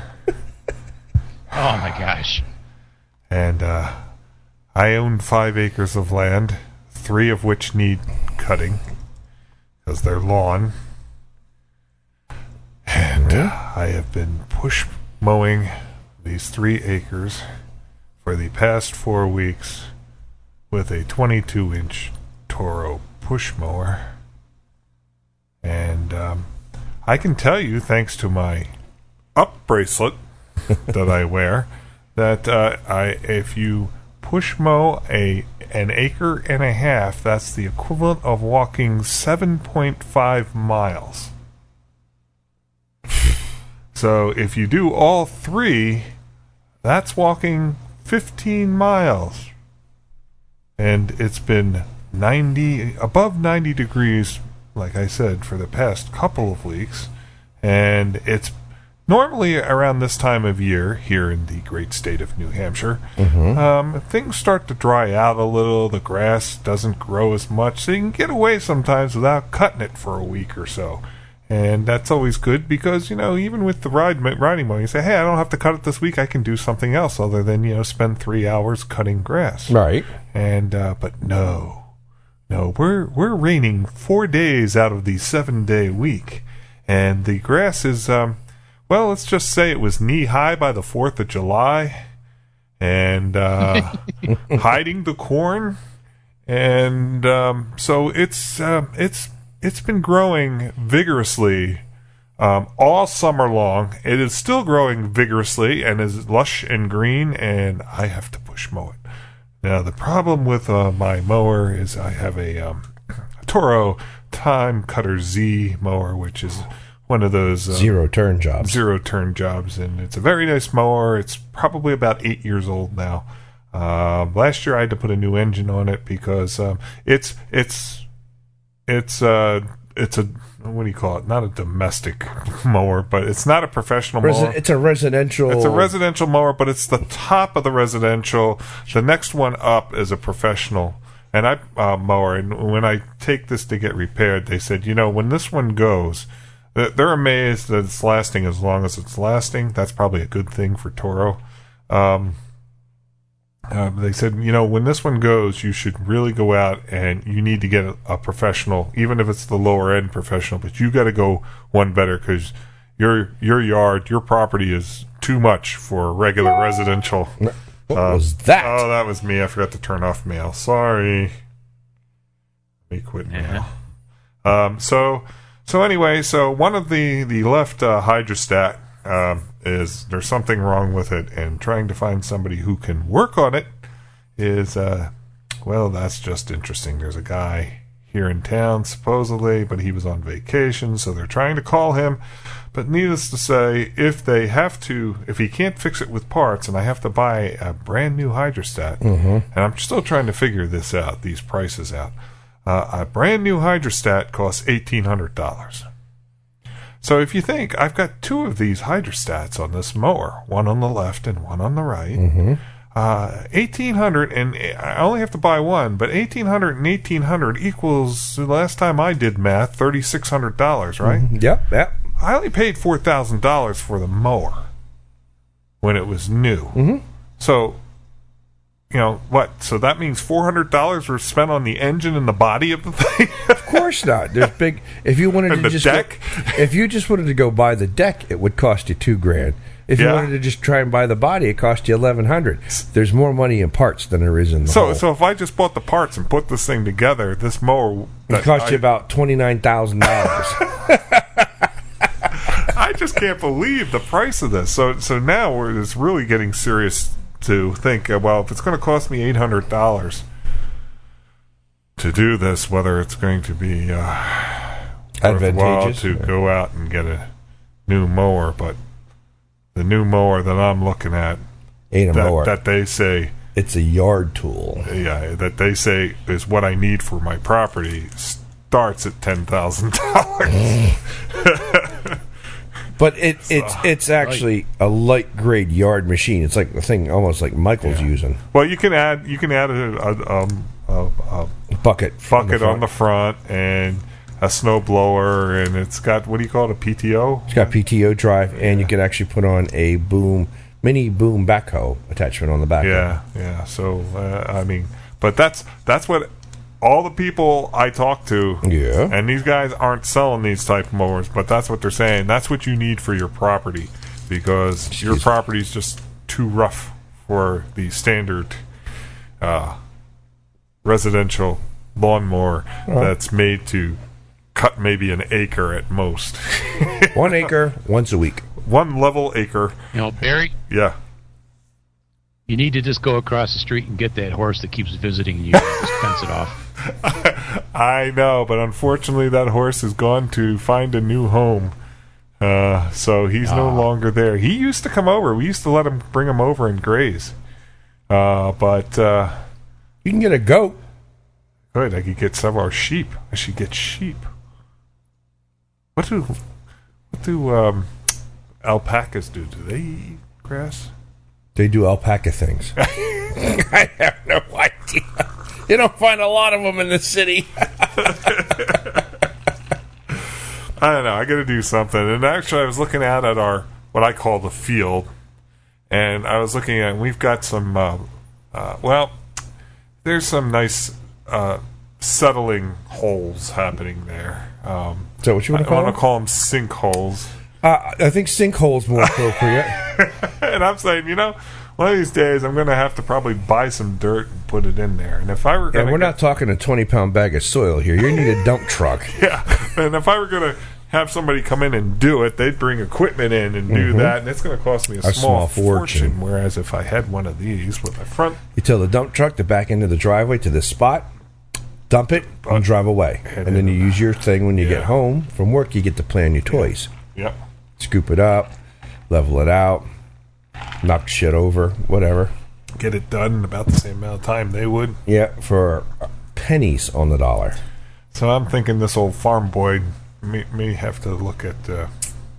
Oh my gosh! And uh, I own five acres of land, three of which need cutting because they're lawn. And uh, I have been push mowing these three acres for the past four weeks with a twenty-two inch Toro push mower. And um, I can tell you, thanks to my up bracelet that I wear, that uh, I if you push mow a an acre and a half, that's the equivalent of walking seven point five miles. So if you do all three, that's walking fifteen miles. And it's been ninety, above ninety degrees, like I said, for the past couple of weeks. And it's normally around this time of year, here in the great state of New Hampshire, mm-hmm. um, things start to dry out a little. The grass doesn't grow as much, so you can get away sometimes without cutting it for a week or so. And that's always good because, you know, even with the ride, riding mower, you say, hey, I don't have to cut it this week. I can do something else other than, you know, spend three hours cutting grass. Right. And, uh, but no. No, we're, we're raining four days out of the seven-day week. And the grass is, um, well, let's just say it was knee-high by the fourth of July. And, uh, hiding the corn. And, um, so it's, uh, it's, It's been growing vigorously um, all summer long. It is still growing vigorously and is lush and green, and I have to push mow it. Now, the problem with uh, my mower is I have a, um, a Toro Time Cutter Z mower, which is one of those... Um, zero-turn jobs. Zero-turn jobs, and it's a very nice mower. It's probably about eight years old now. Uh, last year I had to put a new engine on it because um, it's... it's It's uh it's a what do you call it? Not a domestic mower, but it's not a professional Resi- mower. It's a residential. It's a residential mower, but it's the top of the residential. The next one up is a professional, and I uh, mower. And when I take this to get repaired, they said, you know, when this one goes, they're amazed that it's lasting as long as it's lasting. That's probably a good thing for Toro. Um, Uh, they said, you know, when this one goes, you should really go out and you need to get a, a professional, even if it's the lower end professional. But you got to go one better because your your yard, your property is too much for regular residential. What uh, was that? Oh, that was me. I forgot to turn off mail. Sorry. Let me quit mail. Yeah. Um, so so anyway, so one of the the left uh, hydrostat. Um, is there's something wrong with it, and trying to find somebody who can work on it is, uh, well, that's just interesting. There's a guy here in town, supposedly, but he was on vacation, so they're trying to call him. But needless to say, if they have to, if he can't fix it with parts, and I have to buy a brand new hydrostat, Mm-hmm. and I'm still trying to figure this out, these prices out, uh, a brand new hydrostat costs eighteen hundred dollars. So if you think, I've got two of these hydrostats on this mower, one on the left and one on the right, Mm-hmm. uh, eighteen hundred, and I only have to buy one, but eighteen hundred and eighteen hundred equals, the last time I did math, thirty-six hundred dollars, right? Mm-hmm. Yep, yep. I only paid four thousand dollars for the mower when it was new. Mm-hmm. So, you know, what? So that means four hundred dollars were spent on the engine and the body of the thing? Of course not. There's big. If you wanted And to the just deck? Go, if you just wanted to go buy the deck, it would cost you two grand. If you Yeah. wanted to just try and buy the body, it cost you eleven hundred. There's more money in parts than there is in the So, whole. so if I just bought the parts and put this thing together, this mower It that cost I, you about twenty nine thousand dollars. I just can't believe the price of this. So, so now we're it's really getting serious to think. uh, Well, if it's going to cost me eight hundred dollars to do this, whether it's going to be uh, worthwhile Advantageous. to go out and get a new mower, but the new mower that I'm looking at, Ain't a that, mower. that they say, It's a yard tool. yeah, that they say is what I need for my property, starts at ten thousand dollars. But it, it's it's actually a light grade yard machine. It's like the thing almost like Michael's Yeah. using. Well, you can add you can add a, a, um, a, a Bucket. bucket front. on the front and a snow blower, and it's got, what do you call it, a P T O? It's got P T O drive, and you can actually put on a boom, mini boom backhoe attachment on the back. Yeah, yeah. So uh, I mean, but that's that's what all the people I talk to. Yeah. And these guys aren't selling these type of mowers, but that's what they're saying. That's what you need for your property, because Excuse your me. property is just too rough for the standard uh, residential lawnmower that's made to cut maybe an acre at most. One acre once a week. One level acre. You know, Barry, Yeah. you need to just go across the street and get that horse that keeps visiting you and just fence it off. I know, but unfortunately that horse has gone to find a new home. Uh, so he's no Ah. longer there. He used to come over. We used to let him bring him over and graze. Uh, but uh, You can get a goat. good, I could get some of our sheep. I should get sheep. What do what do um, alpacas do? Do they eat grass? They do alpaca things. I have no idea. You don't find a lot of them in the city. I don't know. I got to do something. And actually, I was looking out at our what I call the field, and I was looking at. We've got some. Uh, uh, well, there's some nice uh, settling holes happening there. Um, Is that what you want to I call want them? to call them sinkholes. Uh, I think sinkhole's more appropriate. And I'm saying, you know, one of these days I'm going to have to probably buy some dirt and put it in there. And if I were Yeah, going, we're not talking a twenty pound bag of soil here. You need a dump truck. Yeah, and if I were going to have somebody come in and do it, they'd bring equipment in and do that, and it's going to cost me a, A small, small fortune. fortune. Whereas if I had one of these with a front, You tell the dump truck to back into the driveway to this spot, dump it, and drive away. Head And then you into use your thing when you Yeah. get home from work. You get to plan your toys. yep, Scoop it up, level it out, knock shit over, whatever. get it done in about the same amount of time they would. Yeah, for pennies on the dollar. So I'm thinking this old farm boy may, may have to look at. Uh,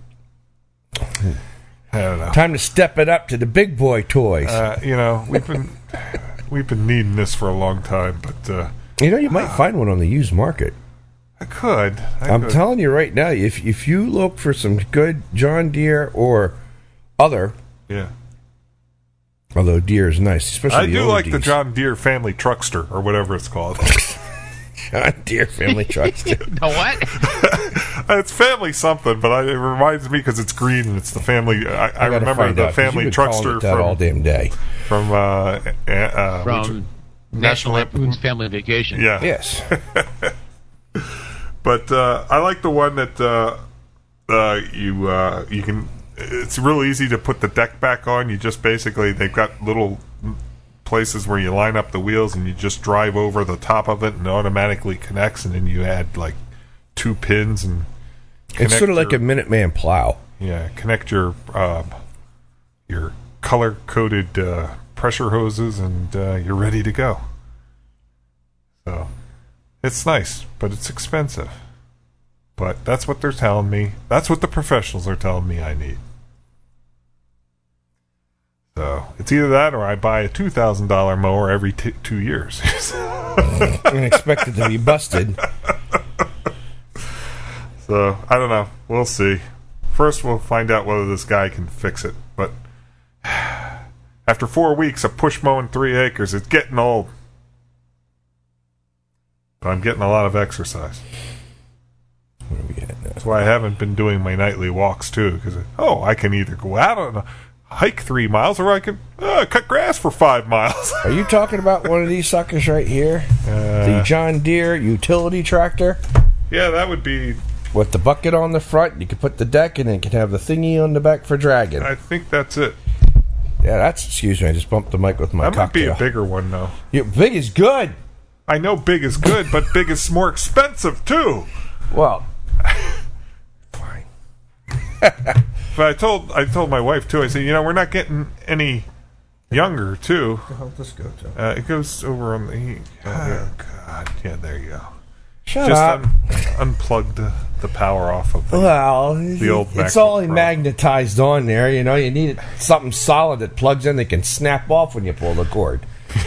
I don't know. Time to step it up to the big boy toys. Uh, you know, we've been we've been needing this for a long time, but uh, you know, you might find one on the used market. I could. I I'm could. telling you right now, if if you look for some good John Deere or other Yeah. Although Deere is nice, especially I the do older like the Ds. John Deere Family Truckster, or whatever it's called. John Deere Family Truckster. The what? It's family something, but I, it reminds me because it's green and it's the family. I, I, I gotta remember find the out, 'cause Family you've been calling Truckster it that all from damn day. from uh, uh, uh, From which- National Lampoon's Family Vacation. yeah. Yes. But uh, I like the one that uh, uh, you uh, you can. It's real easy to put the deck back on. You just basically they've got little places where you line up the wheels and you just drive over the top of it and it automatically connects, and then you add like two pins and It's sort of like your, a Minuteman plow. yeah connect your um, your color coded uh, pressure hoses and uh, you're ready to go. So it's nice, but it's expensive. But that's what they're telling me. That's what the professionals are telling me I need. So it's either that or I buy a two thousand dollars mower every t- two years. And expect it to be busted. So I don't know. We'll see. First, we'll find out whether this guy can fix it. But after four weeks of push mowing three acres, it's getting old. But I'm getting a lot of exercise. Where are we at now? That's why I haven't been doing my nightly walks too. Because oh, I can either go out on a hike three miles, or I can uh, cut grass for five miles. Are you talking about one of these suckers right here? Uh, The John Deere utility tractor yeah, that would be. with the bucket on the front. You can put the deck, and it can have the thingy on the back for dragging. I think that's it. Yeah, that's. Excuse me, I just bumped the mic with my That might cocktail. be a bigger one though. Yeah, big is good. I know big is good, but big is more expensive too. Well, fine. But I told I told my wife too. I said, you know, we're not getting any younger too. How this go to? Uh, it goes over on the. He- oh God! Yeah, there you go. Shut Just up. un- unplug the, the power off of the. Well, The old it's MacBook all Pro. magnetized on there. You know, you need something solid that plugs in that can snap off when you pull the cord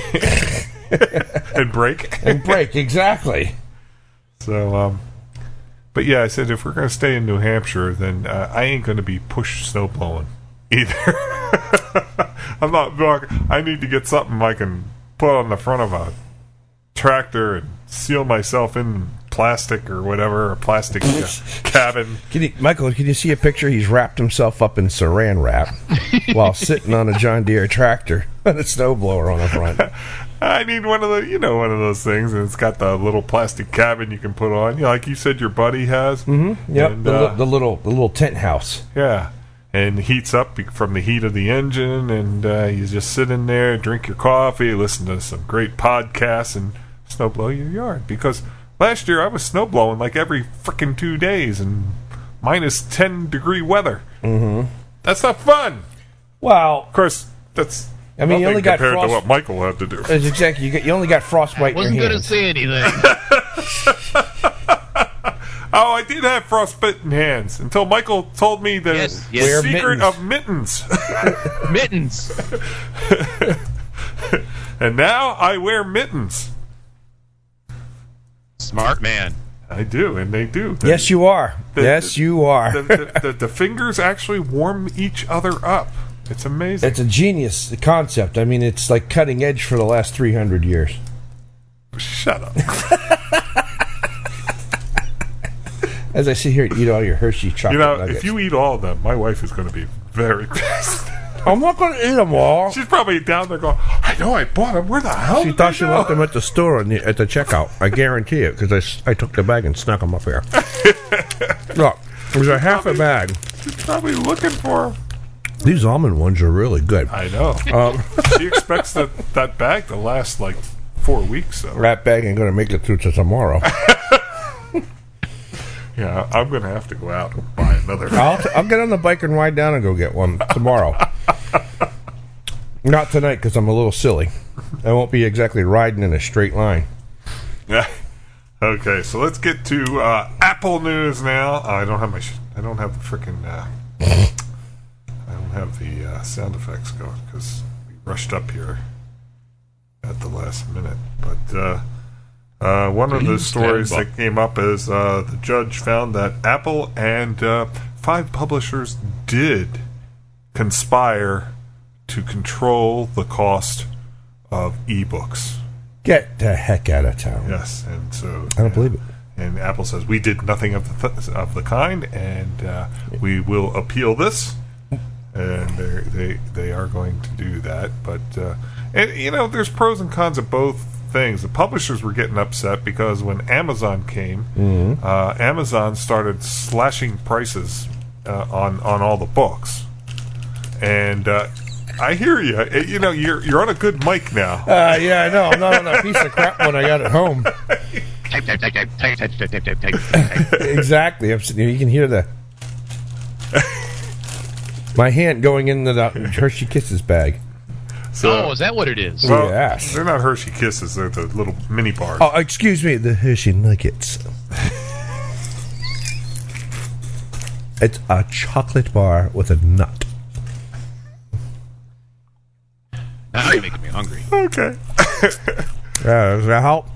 and break. and break. Exactly. So, um, but yeah, I said if we're going to stay in New Hampshire, then uh, I ain't going to be push snow blowing either. I'm not. I need to get something I can put on the front of a tractor and seal myself in plastic or whatever, a plastic uh, cabin. Can you, Michael, can you see a picture? He's wrapped himself up in saran wrap while sitting on a John Deere tractor with a snowblower on the front. I need one of the, you know, one of those things, and it's got the little plastic cabin you can put on. You know, like you said, your buddy has. Mm-hmm. Yep, And, the, uh, li- the little the little tent house. Yeah, and heats up be- from the heat of the engine, and uh, you just sit in there, drink your coffee, listen to some great podcasts, and snowblow your yard. Because last year I was snowblowing like every frickin' two days and minus ten degree weather. Mm-hmm. That's not fun. Well, Of course, that's I mean, you nothing only got compared frost- to what Michael had to do. that's exactly. You, got, you only got frostbite in Wasn't your going to hands. say anything. Oh, I did have frostbitten hands until Michael told me the Yes, yes. Wear secret mittens. of mittens. Mittens. And now I wear mittens. Smart man. I do, and they do. The, Yes, you are. The- yes, the- you are. the, the, the, the fingers actually warm each other up. It's amazing. It's a genius concept. I mean, it's like cutting edge for the last three hundred years. Shut up. As I sit here and eat all your Hershey chocolate You know, nuggets. if you eat all of them, my wife is going to be very pissed. I'm not going to eat them all. She's probably down there going, I know I bought them. Where the hell She did thought they she go?" left them at the store and the, at the checkout. I guarantee it, because I, s- I took the bag and snuck them up here. Look, there's a half a bag. She's probably looking for them. These almond ones are really good. I know. Um, She expects that, that bag to last like four weeks. So. that bag ain't going to make it through to tomorrow. Yeah, I'm going to have to go out and buy another. I'll, t- I'll get on the bike and ride down and go get one tomorrow. Not tonight, because I'm a little silly. I won't be exactly riding in a straight line. Yeah. Okay, so let's get to uh, Apple news now. Oh, I don't have my. Sh- I don't have the freaking. Uh, I don't have the uh, sound effects going because we rushed up here at the last minute. But uh, uh, one of the Please stories stand that came up is uh, the judge found that Apple and uh, five publishers did conspire to control the cost of ebooks. Get the heck out of town. Yes, and so I don't believe it. And Apple says we did nothing of the th- of the kind, and uh, we will appeal this. And they they are going to do that, but uh, and you know, there's pros and cons of both things. The publishers were getting upset because when Amazon came, mm-hmm. uh, Amazon started slashing prices uh, on on all the books, and. Uh, I hear you. You know, you're you're on a good mic now. Uh, yeah, I know. I'm not on that piece of crap when I got it home. Type, type, type, type, type, type, type, type, type, type. Exactly. I'm sitting here. You can hear the my hand going into the Hershey Kisses bag. So, oh, is that what it is? Well, yes. They're not Hershey Kisses. They're the little mini bars. Oh, excuse me. The Hershey Nuggets. It's a chocolate bar with a nut. Now you're making me hungry. Okay. Yeah, does that help?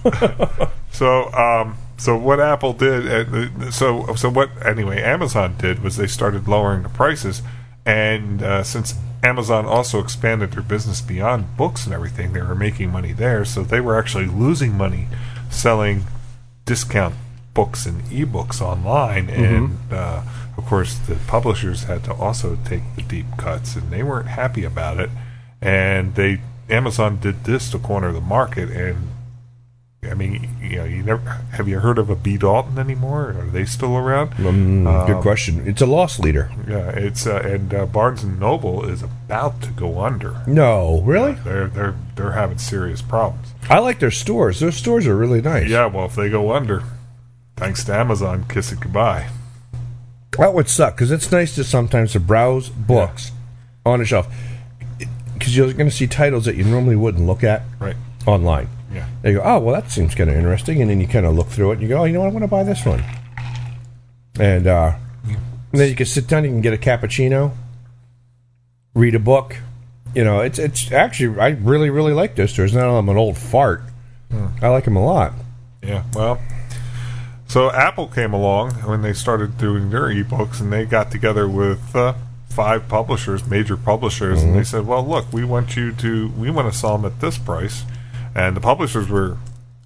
so, um, so what Apple did, uh, so so what anyway, Amazon did was they started lowering the prices, and uh, since Amazon also expanded their business beyond books and everything, they were making money there, so they were actually losing money selling discount books and ebooks online, mm-hmm. and uh, of course the publishers had to also take the deep cuts, and they weren't happy about it. And they Amazon did this to corner the market, and I mean, you know, you never have you heard of a B. Dalton anymore? Are they still around? Um, um, good question. It's a loss leader. Yeah, it's uh, and uh, Barnes and Noble is about to go under. No, really? Yeah, they're they're they're having serious problems. I like their stores. Their stores are really nice. Yeah, well, if they go under, thanks to Amazon, kiss it goodbye. That would suck because it's nice to sometimes to browse books yeah. on a shelf. Because you're going to see titles that you normally wouldn't look at right. online. Yeah. And you go, oh, well, that seems kind of interesting. And then you kind of look through it and you go, oh, you know what? I want to buy this one. And, uh, yeah. and then you can sit down, you can get a cappuccino, read a book. You know, it's it's actually, I really, really like those stores. Now I'm an old fart. Hmm. I like them a lot. Yeah, well, so Apple came along when they started doing their ebooks, and they got together with uh, five publishers, major publishers, mm-hmm. and they said, well, look, we want you to, we want to sell them at this price. And the publishers were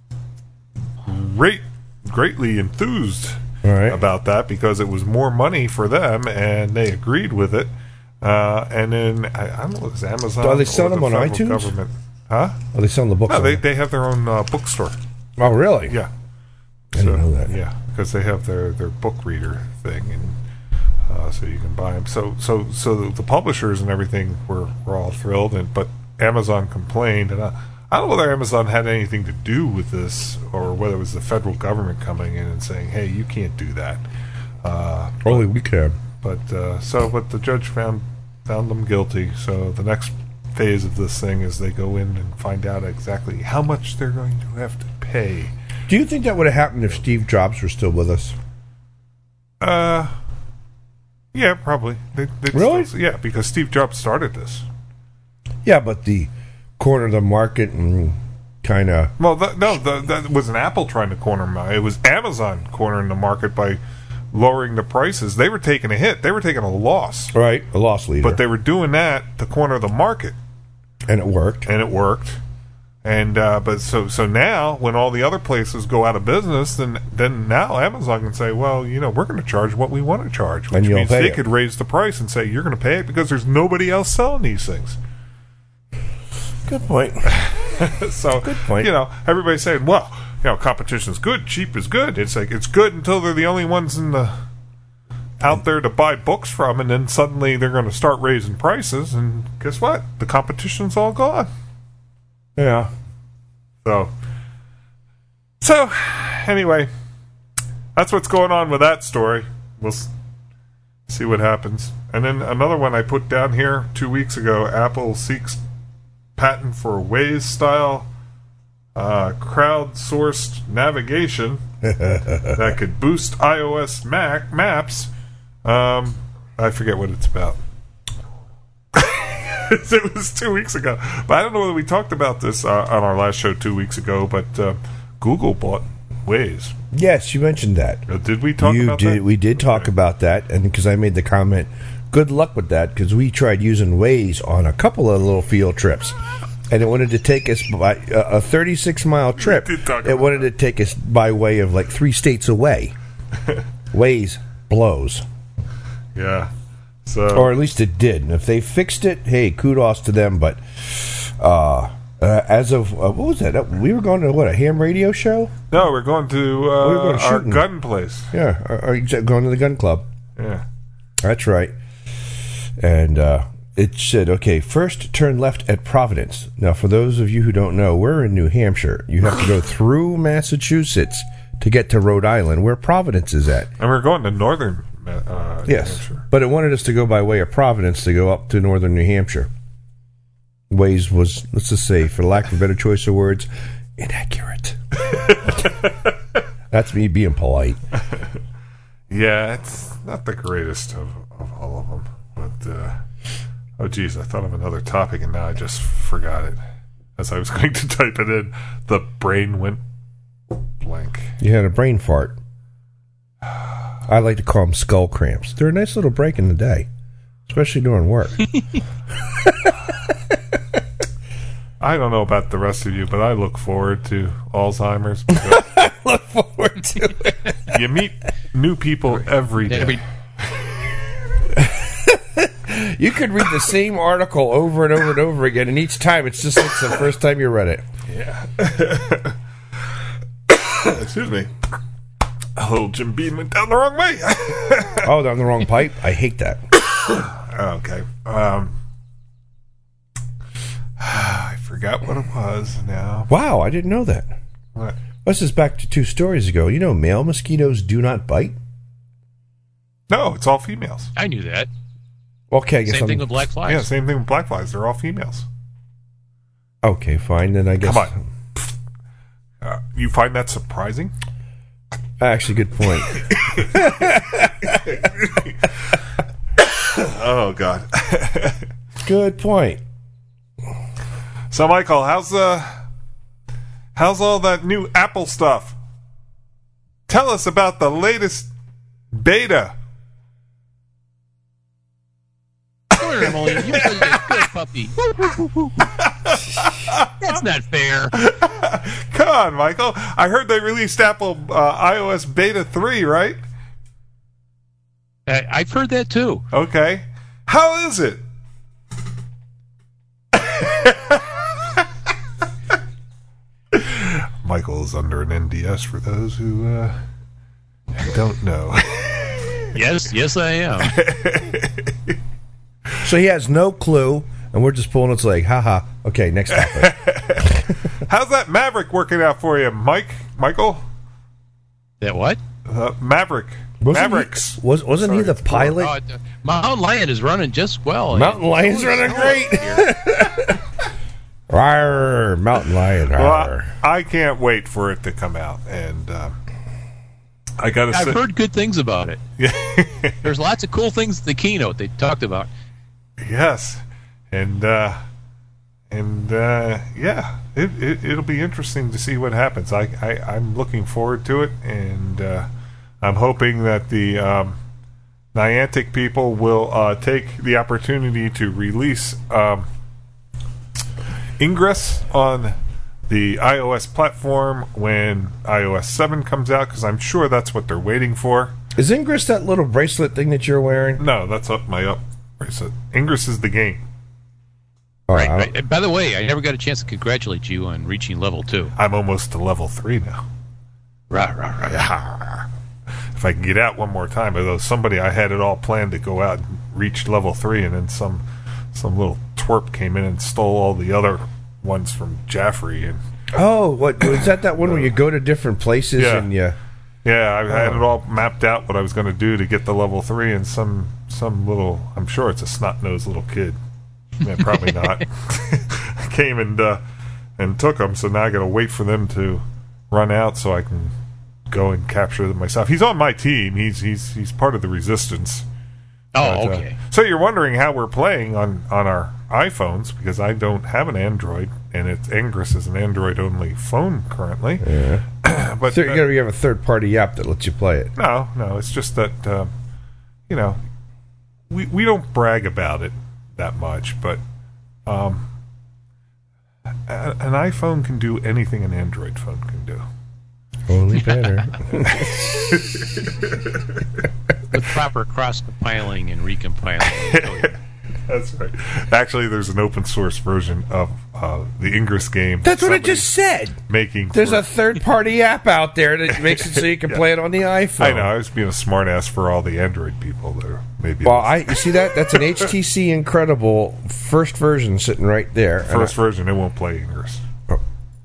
great, greatly enthused right. about that because it was more money for them, and they agreed with it. Uh, and then, I, I don't know, it was Amazon. Are they selling the them on iTunes? Government. Huh? Are they selling the books? No, they, they have their own uh, bookstore. Oh, really? Yeah. I didn't know that. Yeah, because they have their, their book reader thing, and uh, so you can buy them. So so so the publishers and everything were, were all thrilled, and but Amazon complained, and I, I don't know whether Amazon had anything to do with this, or whether it was the federal government coming in and saying, "Hey, you can't do that." Uh, Only we can. But uh, so, but the judge found found them guilty. So the next phase of this thing is they go in and find out exactly how much they're going to have to pay. Do you think that would have happened if Steve Jobs were still with us? Uh, yeah, probably. They, really? Still, yeah, because Steve Jobs started this. Yeah, but the corner of the market and kind of... Well, the, no, the, that was an Apple trying to corner them. It was Amazon cornering the market by lowering the prices. They were taking a hit. They were taking a loss. Right, a loss leader. But they were doing that to corner the market. And it worked. And it worked. And uh, but so so now when all the other places go out of business, then then now Amazon can say, well, you know, we're going to charge what we want to charge, which means they it. could raise the price and say you're going to pay it because there's nobody else selling these things. Good point. So good point. You know, everybody's saying, well, you know, competition is good, cheap is good. It's like it's good until they're the only ones in the out there to buy books from, and then suddenly they're going to start raising prices, and guess what? The competition's all gone. Yeah. So, so anyway, that's what's going on with that story. We'll s- see what happens. And then another one I put down here two weeks ago, Apple seeks patent for Waze-style uh, crowdsourced navigation that could boost iOS Mac maps. Um, I forget what it's about. It was two weeks ago. But I don't know whether we talked about this uh, on our last show two weeks ago, but uh, Google bought Waze. Yes, you mentioned that. Uh, did we talk you about did, that? We did talk okay. about that, and because I made the comment, good luck with that, because we tried using Waze on a couple of little field trips, and it wanted to take us by a thirty-six mile trip. It wanted to take us by way of like three states away. Waze blows. Yeah. So, or at least it did. And if they fixed it, hey, kudos to them. But uh, uh, as of uh, what was that? Uh, we were going to what, a ham radio show? No, we're going to, uh, we were going our gun place. Yeah, are, are you going to the gun club? Yeah, that's right. And uh, it said, okay, first turn left at Providence. Now, for those of you who don't know, we're in New Hampshire. You have to go through Massachusetts to get to Rhode Island, where Providence is at. And we're going to northern uh, New yes, Hampshire. But it wanted us to go by way of Providence to go up to northern New Hampshire. Waze was, let's just say, for lack of a better choice of words, inaccurate. That's me being polite. Yeah, it's not the greatest of, of all of them. But, uh, oh, geez, I thought of another topic, and now I just forgot it. As I was going to type it in, the brain went blank. You had a brain fart. I like to call them skull cramps. They're a nice little break in the day, especially during work. I don't know about the rest of you, but I look forward to Alzheimer's. Because I look forward to it. You meet new people every day. Every- You could read the same article over and over and over again, and each time it's just like the first time you read it. Yeah. Excuse me. A little Jim Beam went down the wrong way. Oh, down the wrong pipe? I hate that. Okay. Um, I forgot what it was now. Wow, I didn't know that. What? This is back to two stories ago. You know male mosquitoes do not bite? No, it's all females. I knew that. Okay, I guess Same I'm... thing with black flies. Yeah, same thing with black flies. They're all females. Okay, fine. Then I guess... Come on. Uh, you find that surprising? Actually, good point. Oh, God. Good point. So, Michael, how's uh, how's all that new Apple stuff? Tell us about the latest beta. Come here, Emily. You're a good puppy. That's not fair. Come on, Michael. I heard they released Apple uh, iOS Beta three, right? I, I've heard that too. Okay. How is it? Michael is under an N D S for those who uh, don't know. Yes, yes, I am. So he has no clue, and we're just pulling its leg. Ha-ha. Okay, next topic. How's that Maverick working out for you, Mike? Michael? That what? Uh, Maverick. Wasn't Mavericks. He, was, wasn't Sorry, he the it's pilot? Oh, uh, Mountain Lion is running just well. Mountain Lion's running great. Rawr, Mountain Lion. Well, Rawr. I, I can't wait for it to come out, and um, I gotta I've say, heard good things about it. Yeah. There's lots of cool things at the keynote they talked about. Yes, and uh, and uh, yeah, it, it it'll be interesting to see what happens. I, I I'm looking forward to it, and uh, I'm hoping that the um, Niantic people will uh, take the opportunity to release um, Ingress on the iOS platform when iOS seven comes out, because I'm sure that's what they're waiting for. Is Ingress that little bracelet thing that you're wearing? No, that's up my up bracelet. Ingress is the game. Oh, Right, I- right. And by the way, I never got a chance to congratulate you on reaching level two. I'm almost to level three now. Right, right, right. If I can get out one more time, although somebody I had it all planned to go out and reach level three, and then some some little twerp came in and stole all the other ones from Jaffrey. And Oh, what was that? That one where you go to different places Yeah. and you? yeah, I had Oh. it all mapped out what I was going to do to get the level three, and some some little, I'm sure it's a snot-nosed little kid. Yeah, probably not. Came and uh, and took them, so now I got to wait for them to run out so I can go and capture them myself. He's on my team. He's he's he's part of the resistance. Oh, But, uh, okay. so you're wondering how we're playing on, on our iPhones, because I don't have an Android, and it's Ingress is an Android-only phone currently. Yeah. But So uh, you gotta have a third party app that lets you play it. no, no, it's just that uh, you know, we we don't brag about it that much, but um, a, an iPhone can do anything an Android phone can do. Only better. With proper cross-compiling and recompiling. That's right. Actually, there's an open source version of uh, the Ingress game. That's what I just said. Making There's for, a third-party app out there that makes it so you can yeah. play it on the iPhone. I know. I was being a smartass for all the Android people there. Maybe. Well, I you see that? That's an H T C Incredible first version sitting right there. First I, version, it won't play Ingress. Oh.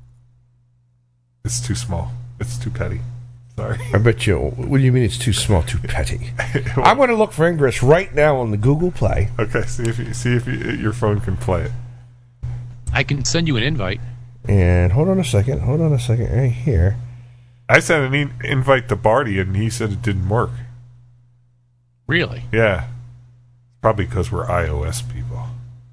It's too small. It's too petty. Sorry. I bet you. What do you mean it's too small, too petty? I'm going to look for Ingress right now on the Google Play. Okay, see if you, see if you, your phone can play it. I can send you an invite. And hold on a second. Hold on a second. Right here. I sent an e- invite to Barty, and he said it didn't work. Really? Yeah. Probably because we're iOS people.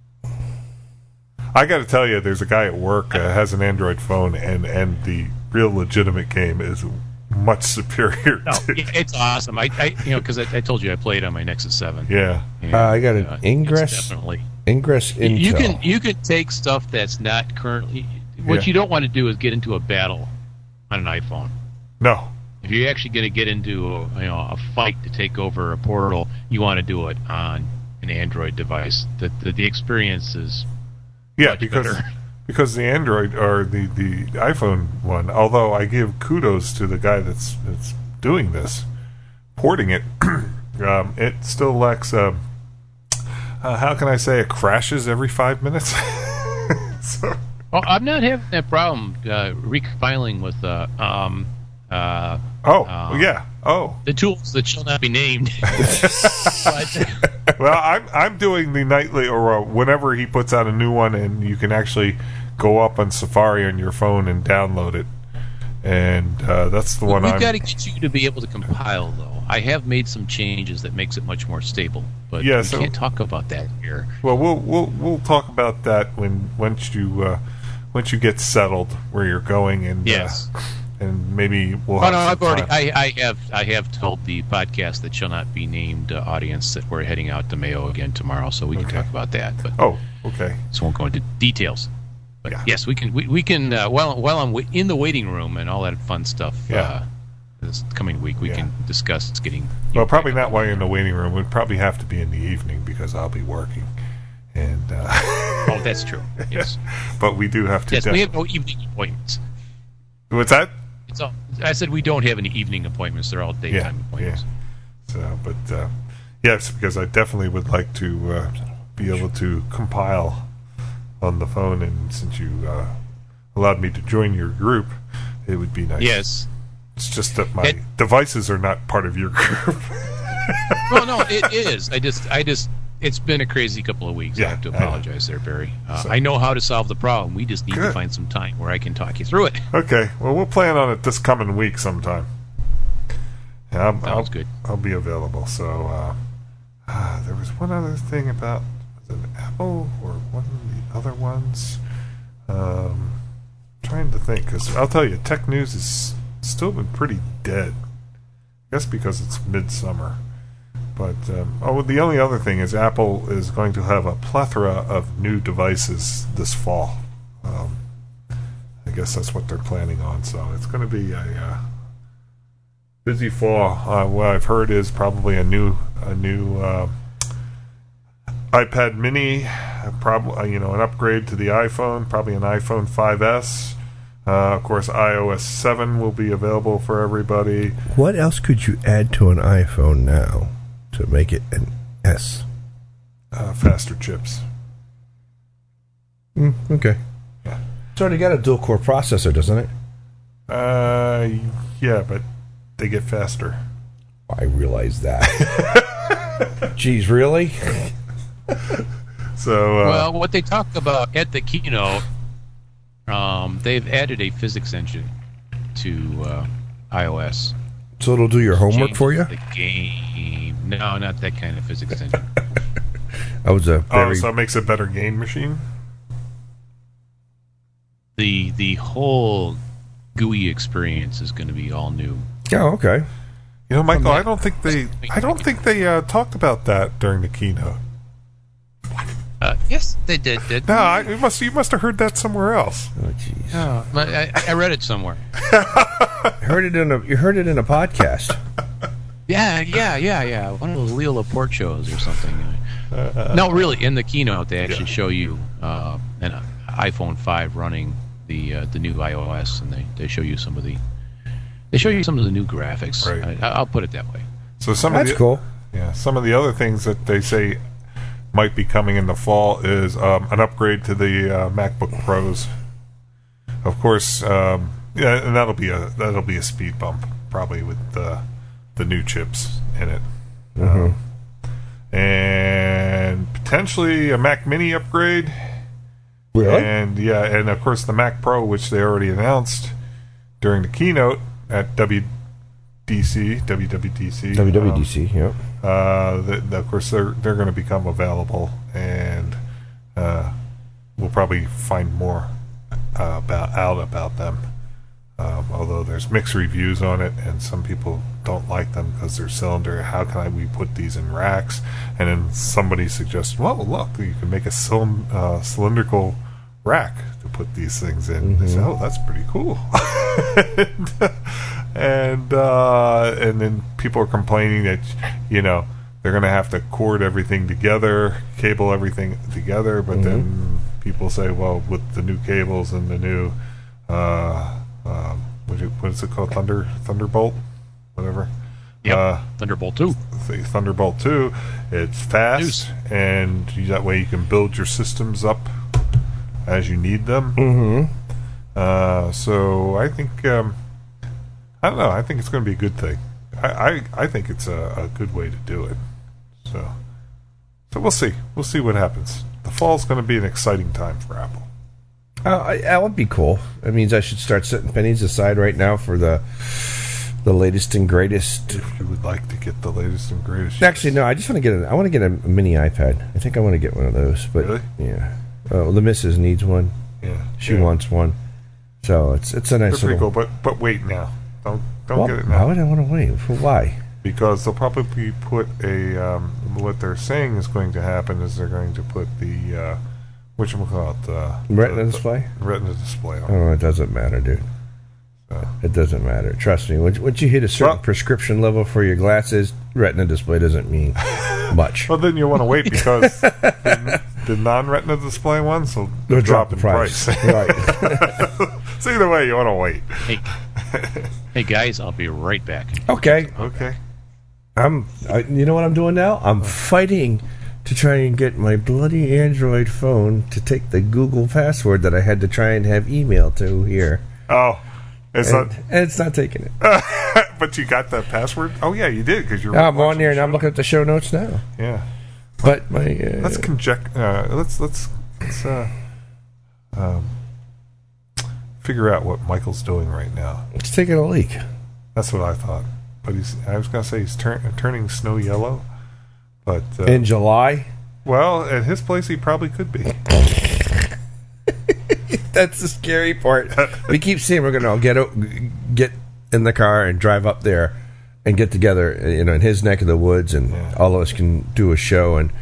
I got to tell you, there's a guy at work uh, has an Android phone, and, and the real legitimate game is much superior No, to... it's awesome. I, I you know, because I, I told you I played on my Nexus seven. Yeah. And, Uh, I got an uh, Ingress. it's Definitely. Ingress Intel. You can you can take stuff that's not currently. What Yeah. you don't want to do is get into a battle on an iPhone. No. If you're actually going to get into a, you know a fight to take over a portal, you want to do it on an Android device. The the, the experience is Yeah, much because better. because the Android or the, the iPhone one, although I give kudos to the guy that's that's doing this, porting it, um, it still lacks. Uh, uh, how can I say it crashes every five minutes? so, Well, I'm not having that problem uh, recompiling with uh, um, uh, oh uh, yeah, oh. the tools that shall not be named. But, Well, I'm I'm doing the nightly or uh, whenever he puts out a new one, and you can actually go up on Safari on your phone and download it, and uh, that's the one we've I'm. got to get you to be able to compile, though. I have made some changes that makes it much more stable, but Yeah, we so- can't talk about that here. Well, we'll we'll we'll talk about that when once you uh, once you get settled where you're going, and Yes. uh, and maybe we'll. Oh Have no, some I've already. time. I, I have. I have told the podcast that shall not be named uh, audience that we're heading out to Mayo again tomorrow, so we can Okay. talk about that. But Oh, okay. so won't go into details. But Yeah. yes, we can. We, we can. Uh, while while I'm w- in the waiting room and all that fun stuff. Yeah. Uh, this coming week, we Yeah. can discuss getting. Well, probably not while you're in the waiting room. It would probably have to be in the evening because I'll be working, and. Uh, Oh, that's true. Yes. but we do have to. Yes, def- we have no evening appointments. What's that? It's all, I said we don't have any evening appointments. They're all daytime Yeah, appointments. So, but uh, yes, because I definitely would like to uh, be able to compile on the phone, and since you uh, allowed me to join your group, it would be nice. Yes. It's just that my It- devices are not part of your group. No, no, it is. I just, I just, it's been a crazy couple of weeks. Yeah, I have to I know. apologize there, Barry. Uh, So- I know how to solve the problem. We just need to Good. find some time where I can talk you through it. Okay, well, we'll plan on it this coming week sometime. Yeah, I'm, I'll, Sounds good. I'll be available. So, uh, uh, there was one other thing about was it Apple or one of the other ones. Um, trying to think, because I'll tell you, tech news has still been pretty dead. I guess because it's midsummer. But um, oh, the only other thing is Apple is going to have a plethora of new devices this fall. Um, I guess that's what they're planning on. So it's going to be a uh, busy fall. Uh, what I've heard is probably a new a new uh, iPad Mini, probably you know an upgrade to the iPhone, probably an iPhone five S. Uh, of course, iOS seven will be available for everybody. What else could you add to an iPhone now to make it an S? Uh, faster chips. Mm, okay. Yeah. It's already got a dual core processor, doesn't it? Uh, yeah, but they get faster. I realize that. Jeez, really? So, uh, Well, what they talked about at the keynote, um, they've added a physics engine to uh, iOS. So it'll do your homework Changes for you? The game. No, not that kind of physics engine. I was a oh, very... so it makes a better game machine. The the whole G U I experience is going to be all new. Oh, okay. You know, Michael, From I that- don't think they. I don't think they uh, talked about that during the keynote. Uh, yes, they did. Did No, I, you must. You must have heard that somewhere else. Oh, jeez. Oh, but I, I read it somewhere. Heard it in a. You heard it in a podcast. Yeah, yeah, yeah, yeah. One of those Leo Laporte shows or something. Uh, no, really, in the keynote they actually yeah. show you uh, an iPhone five running the uh, the new iOS, and they, they show you some of the they show you some of the new graphics. Right. I, I'll put it that way. So some That's of the, cool. Yeah, some of the other things that they say might be coming in the fall is um, an upgrade to the uh, MacBook Pros. Of course, um, yeah, and that'll be a that'll be a speed bump probably with the the new chips in it, um, and potentially a Mac Mini upgrade. Really? And yeah, and of course the Mac Pro, which they already announced during the keynote at W D C, W W D C. W W D C. Um, Yep. uh, the, the, of course, they're they're going to become available, and uh, we'll probably find more uh, about out about them. Um, although there's mixed reviews on it, and some people don't like them because they're cylinder. How can I, we put these in racks? And then somebody suggests, well, look, you can make a cylind- uh, cylindrical rack to put these things in. They say, oh, that's pretty cool. and and, uh, and then people are complaining that, you know, they're going to have to cord everything together, cable everything together. But then people say, well, with the new cables and the new uh, um, what, is it, what is it called? Thunder Thunderbolt, whatever. Yep. Uh, Thunderbolt two. the Thunderbolt two. It's fast, News. and you, that way you can build your systems up as you need them. Mm-hmm. Uh, so I think um, I don't know. I think it's going to be a good thing. I I, I think it's a, a good way to do it. So so we'll see. We'll see what happens. The fall's going to be an exciting time for Apple. Uh, I, that would be cool. That means I should start setting pennies aside right now for the the latest and greatest. If you would like to get the latest and greatest. Actually, no. I just want to get a. I want to get a mini iPad. I think I want to get one of those. But Really? yeah, oh, the missus needs one. Yeah, She yeah. wants one. So it's it's a They're nice pretty little. cool, but but wait now. Don't don't Well, get it why now. would I want to wait? For why? Because they'll probably put a um, what they're saying is going to happen is they're going to put the uh, whatchamacallit, uh, Retina the, display? the retina display on. Oh, it doesn't matter, dude. So. It doesn't matter. Trust me. Once, once you hit a certain Well- prescription level for your glasses, Retina display doesn't mean much. Well, then you want to wait because the, the non-retina display ones will They'll drop, drop the in price. price. Right. So either way, you want to wait. Hey, hey guys, I'll be right back. Okay. Okay. I'm. I, you know what I'm doing now? I'm fighting to try and get my bloody Android phone to take the Google password that I had to try and have email to here, Oh, it's and, not. and it's not taking it. But you got the password. Oh yeah, you did because you're. I'm on watching there and the I'm show. looking at the show notes now. Yeah. But my uh, Let's conject. Uh, let's let's let's uh, um, figure out what Michael's doing right now. it's taking a leak. That's what I thought. But he's. I was gonna say he's turn, turning snow yellow. But uh, In July. well, at his place he probably could be. That's the scary part. We keep saying we're going to get o- get in the car and drive up there and get together, you know, in his neck of the woods, and Yeah. all of us can do a show. And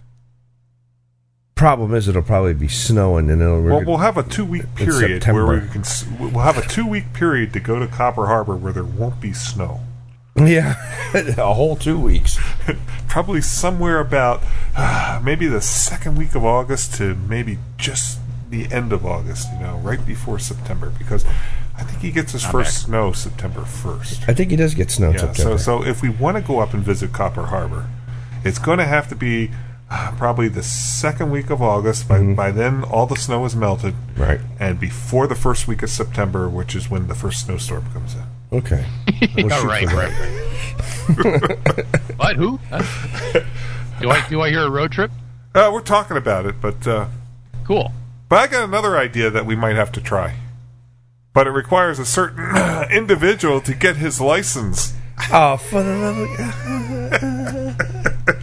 problem is, it'll probably be snowing, and it'll. Well, we'll have a two-week in period September. where we can. s- We'll have a two-week period to go to Copper Harbor where there won't be snow. yeah, a whole two weeks. Probably somewhere about uh, maybe the second week of August to maybe just the end of August. You know, right before September, because I think he gets his I'm first back. snow September first. I think he does get snow in Yeah. So, September. so if we want to go up and visit Copper Harbor, it's going to have to be uh, probably the second week of August. By by then, all the snow is melted. Right. And before the first week of September, which is when the first snowstorm comes in. Okay. We'll All shoot right, for right, that. right. What? Who? Huh? Do I do I hear a road trip? Uh, we're talking about it, but uh, Cool. but I got another idea that we might have to try. But it requires a certain individual to get his license. Oh, for the love of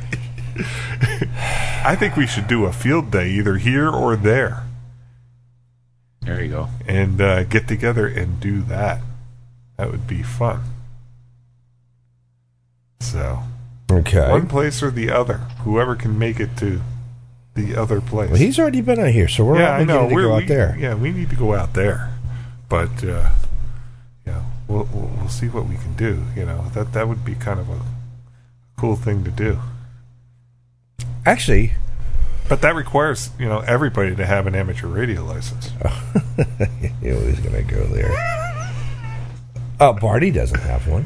I think we should do a field day either here or there, There you go. and uh, get together and do that. That would be fun. So, Okay. one place or the other. Whoever can make it to the other place. Well, he's already been out here, so we're yeah, I know. obligated to We're, go we, out there. Yeah, we need to go out there. But, uh, yeah, we'll, we'll we'll see what we can do. You know, that that would be kind of a cool thing to do. Actually, but that requires, you know, everybody to have an amateur radio license. you're always going to go there. Oh, Barty doesn't have one.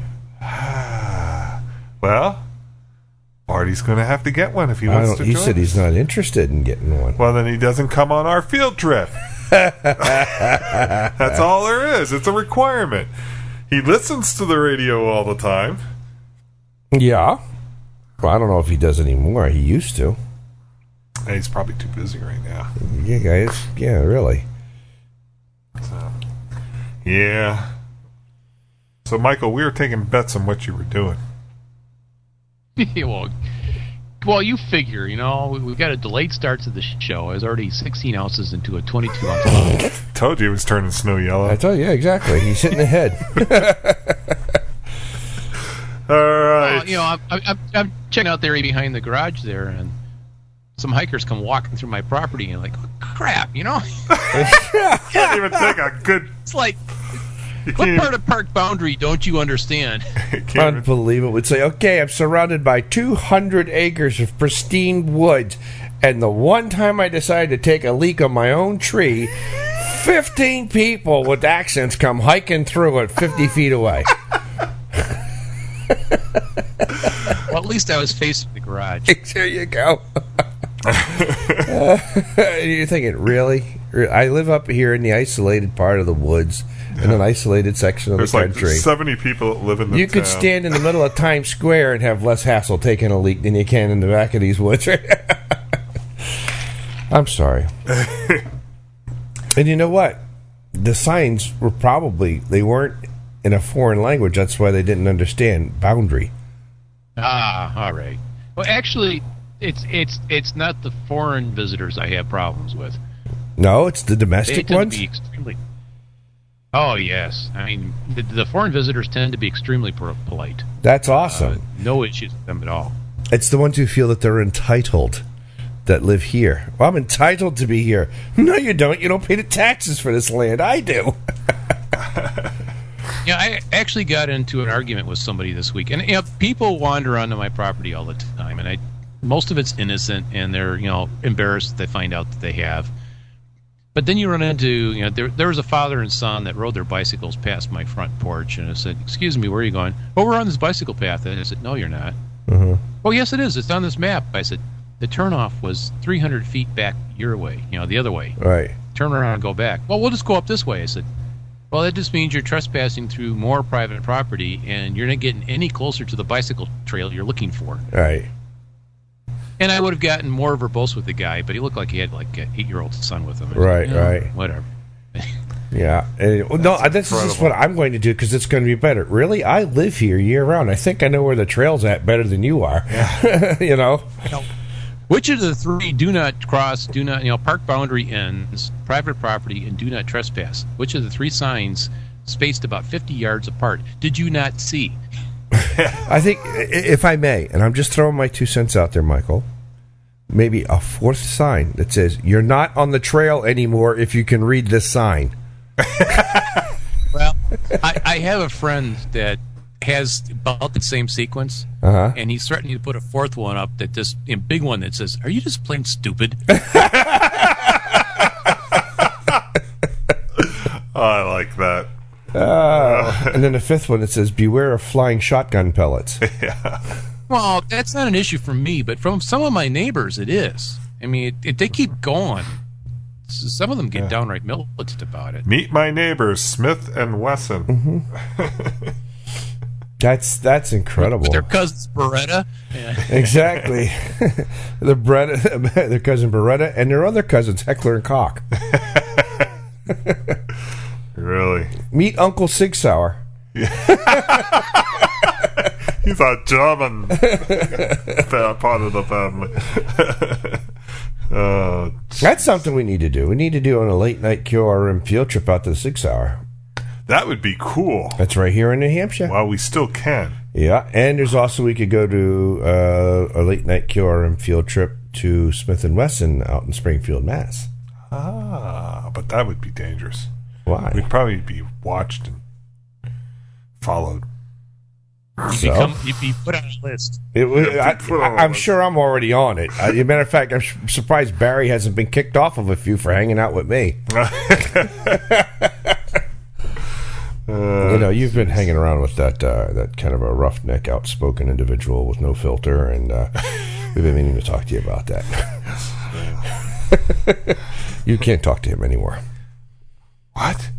Well, Barty's going to have to get one if he I wants don't, to he join said us. he's not interested in getting one. Well, then he doesn't come on our field trip. That's all there is. It's a requirement. He listens to the radio all the time. Yeah. Well, I don't know if he does anymore. He used to. And he's probably too busy right now. Yeah, guys. Yeah, really. So, yeah. So, Michael, we were taking bets on what you were doing. well, well, you figure, you know, we, we've got a delayed start to the show. I was already sixteen ounces into a twenty-two ounce bottle. Told you it was turning snow yellow. I told you, yeah, exactly. He's hitting the head. All right. Well, you know, I'm, I'm, I'm checking out the area behind the garage there, and some hikers come walking through my property, and like, oh, crap, you know? Can't even take a good... It's like, what part of park boundary don't you understand? Unbelievable. Would say, okay, I'm surrounded by two hundred acres of pristine woods, and the one time I decided to take a leak on my own tree, fifteen people with accents come hiking through it fifty feet away. Well, at least I was facing the garage. There you go. uh, you're thinking, really? I live up here in the isolated part of the woods, in an isolated section of There's the like country. seventy people that live in the You town. could stand in the middle of Times Square and have less hassle taking a leak than you can in the back of these woods. I'm sorry. And you know what? The signs were probably, they weren't in a foreign language. That's why they didn't understand boundary. Ah, all right. Well, actually, it's it's it's not the foreign visitors I have problems with. No, it's the They domestic tend ones? to be extremely. Oh yes, I mean the, the foreign visitors tend to be extremely pro- polite. That's awesome. Uh, no issues with them at all. It's the ones who feel that they're entitled that live here. Well, I'm entitled to be here. No, you don't. You don't pay the taxes for this land. I do. Yeah, I actually got into an argument with somebody this week, and you know, people wander onto my property all the time, and I, most of it's innocent, and they're you know embarrassed that they find out that they have. But then you run into you know there there was a father and son that rode their bicycles past my front porch, and I said, "Excuse me, where are you going?" "Well, we're on this bicycle path." And I said, "No, you're not." Uh-huh. "Oh, yes, it is. It's on this map." I said, "The turnoff was three hundred feet back your way, you know, the other way. Right. Turn around and go back." "Well, we'll just go up this way." I said, "Well, that just means you're trespassing through more private property, and you're not getting any closer to the bicycle trail you're looking for." Right. And I would have gotten more verbose with the guy, but he looked like he had like an eight-year-old son with him. I said, Right, "Yeah, right. Whatever." Yeah. And, well, no, this is just what I'm going to do because it's going to be better. Really? I live here year-round. I think I know where the trail's at better than you are. Yeah. You know? Which of the three do not cross, do not, you know, park boundary ends, private property, and do not trespass? Which of the three signs spaced about fifty yards apart did you not see? I think, i- if I may, and I'm just throwing my two cents out there, Michael, maybe a fourth sign that says, "You're not on the trail anymore if you can read this sign." Well, I, I have a friend that has about the same sequence, Uh-huh. and he's threatening to put a fourth one up, that this a big one that says, "Are you just plain stupid?" Oh, I like that. Uh, and then the fifth one that says, "Beware of flying shotgun pellets." Well, that's not an issue for me, but from some of my neighbors, it is. I mean, it, it, they keep going. S- Some of them get Yeah. downright militant about it. Meet my neighbors, Smith and Wesson. Mm-hmm. That's that's incredible. With their cousins Beretta. Yeah. Exactly. their, Beretta, their cousin Beretta and their other cousins, Heckler and Koch. Really? Meet Uncle Sig Sauer. He's a German part of the family. Oh, That's something we need to do. We need to do on a late night Q R M field trip out to the Sig Sauer. that would be cool. That's right here in New Hampshire. Well, we still can. Yeah, and there's also we could go to uh, a late night Q R M field trip to Smith and Wesson out in Springfield, Mass. Ah, but that would be dangerous. Why? We'd probably be watched and followed. You'd, So? become, you'd be put on a list. It, was- Yeah, I, put I, on I'm it. sure I'm already on it. Uh, as a matter of fact, I'm sh- surprised Barry hasn't been kicked off of a few for hanging out with me. Uh, You know, you've been hanging around with that uh, that kind of a roughneck, outspoken individual with no filter, and uh, we've been meaning to talk to you about that. You can't talk to him anymore. What?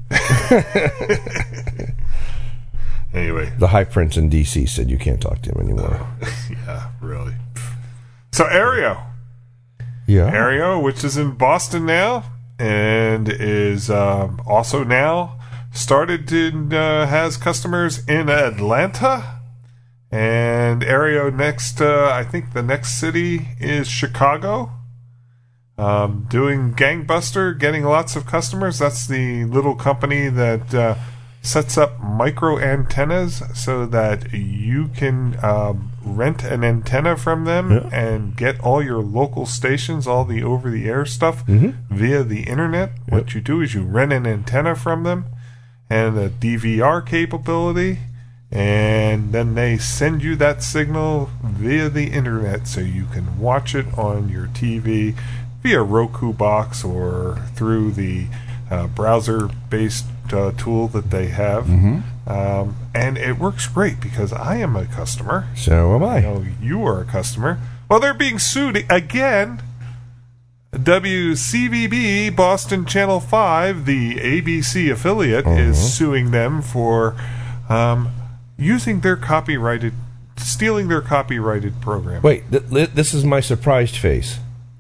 Anyway. The High Prince in D C said you can't talk to him anymore. Yeah, really. So, Aereo. Yeah. Aereo, which is in Boston now, and is um, also now started to uh, has customers in Atlanta, and Aereo next. Uh, I think the next city is Chicago. Um, doing gangbuster, getting lots of customers. That's the little company that uh, sets up micro antennas so that you can um, rent an antenna from them Yeah. and get all your local stations, all the over-the-air stuff Mhm. via the internet. What you do is you rent an antenna from them and a D V R capability, and then they send you that signal via the internet so you can watch it on your T V via Roku box or through the uh, browser-based uh, tool that they have. Um, and it works great because I am a customer. So am I I. know you are a customer. Well, they're being sued again. W C V B, Boston Channel five, the A B C affiliate, is suing them for um, using their copyrighted, stealing their copyrighted program. Wait, th- li- this is my surprised face.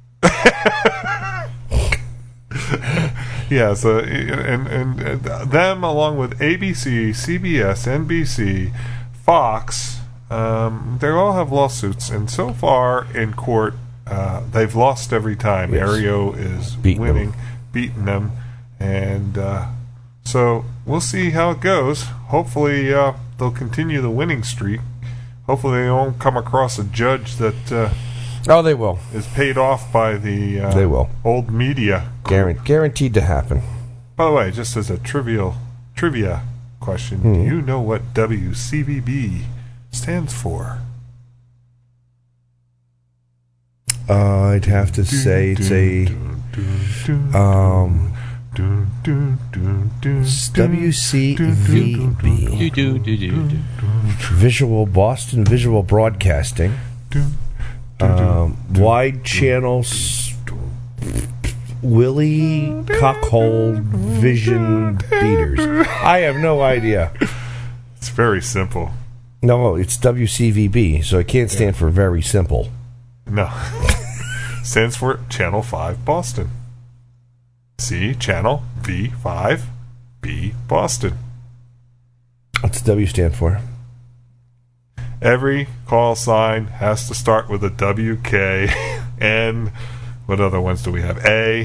Yeah, so and, and and them along with A B C, C B S, N B C, Fox, um, they all have lawsuits, and so far in court, uh, they've lost every time. Yes. Aereo is Beating winning, them. beating them, and uh, so we'll see how it goes. Hopefully, uh, they'll continue the winning streak. Hopefully, they won't come across a judge that uh, Oh, they will. is paid off by the uh, They will. old media. Guaran- guaranteed to happen. By the way, just as a trivial trivia question, do you know what W C V B stands for? Uh, I'd have to say it's a um, W C V B, Do, do, do, do, do. Visual Boston Visual Broadcasting, um, wide channels, Willie Cockhold Vision Beaters. I have no idea. It's very simple. No, it's W C V B, so it can't stand for very simple. No. Stands for Channel five Boston. C, Channel, V, five, B, Boston. What's W stand for? Every call sign has to start with a W, K, N. What other ones do we have? A.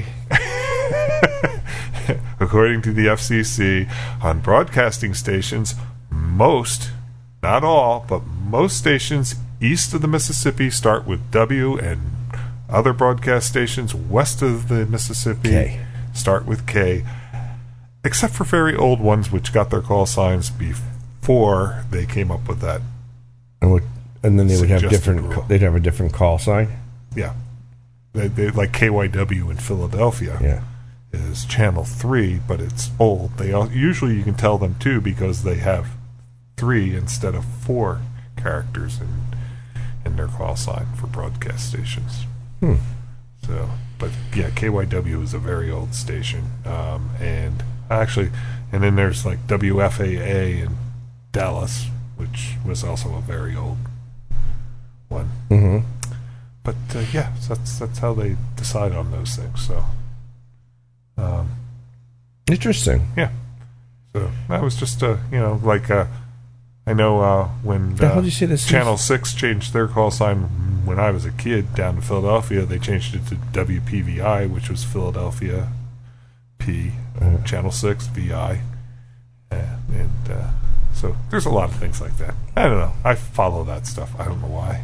According to the F C C, on broadcasting stations, most, not all, but most stations east of the Mississippi start with W, and other broadcast stations west of the Mississippi K. start with K, except for very old ones which got their call signs before they came up with that. And, what, and then they would have Suggested different. rule. They'd have a different call sign. Yeah. They, they, like K Y W in Philadelphia Yeah. is Channel three, but it's old. They all, usually you can tell them too because they have three instead of four characters in in their call sign for broadcast stations. Hmm. So, but yeah, K Y W is a very old station, um, and actually, and then there's like W F A A in Dallas, which was also a very old one. Mm-hmm. But uh, yeah, so that's that's how they decide on those things. So, um, Interesting. yeah. So that was just uh, you know like uh, I know uh, when The hell uh, did you say this Channel is? Six changed their call sign when I was a kid down in Philadelphia. They changed it to W P V I, which was Philadelphia P, Uh, Channel Six V I, uh, and uh, so So there's a lot of things like that. I don't know. I follow that stuff. I don't know why.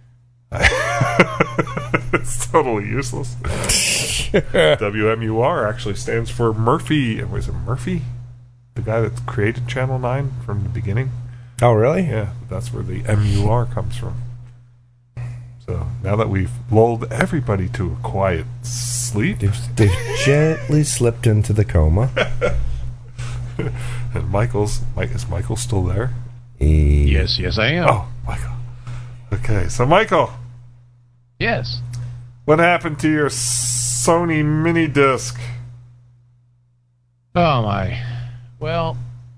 It's totally useless. W M U R actually stands for Murphy. Was it Murphy? The guy that created Channel nine from the beginning? Oh, really? Yeah, that's where the M U R comes from. So now that we've lulled everybody to a quiet sleep, They've, they've gently slipped into the coma. and Michael's, Mike, is Michael still there? He, Yes, yes, I am. Oh, Michael. Okay, so Michael, Yes. what happened to your Sony mini disc? Oh, my. Well,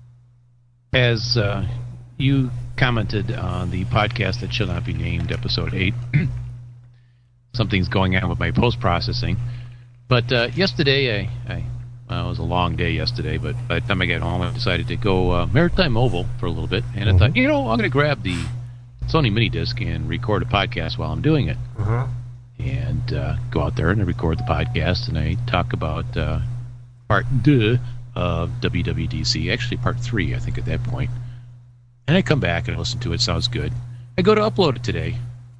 as uh, you commented on the podcast that shall not be named, episode eight, something's going on with my post-processing. But uh, yesterday, I, I well, it was a long day yesterday, but by the time I got home, I decided to go uh, Maritime Mobile for a little bit. And Mm-hmm. I thought, you know, I'm going to grab the Sony mini disc and record a podcast while I'm doing it. Uh-huh. And uh, go out there and I record the podcast, and I talk about uh, part two of W W D C, actually part three, I think, at that point. And I come back and I listen to it. Sounds good. I go to upload it today.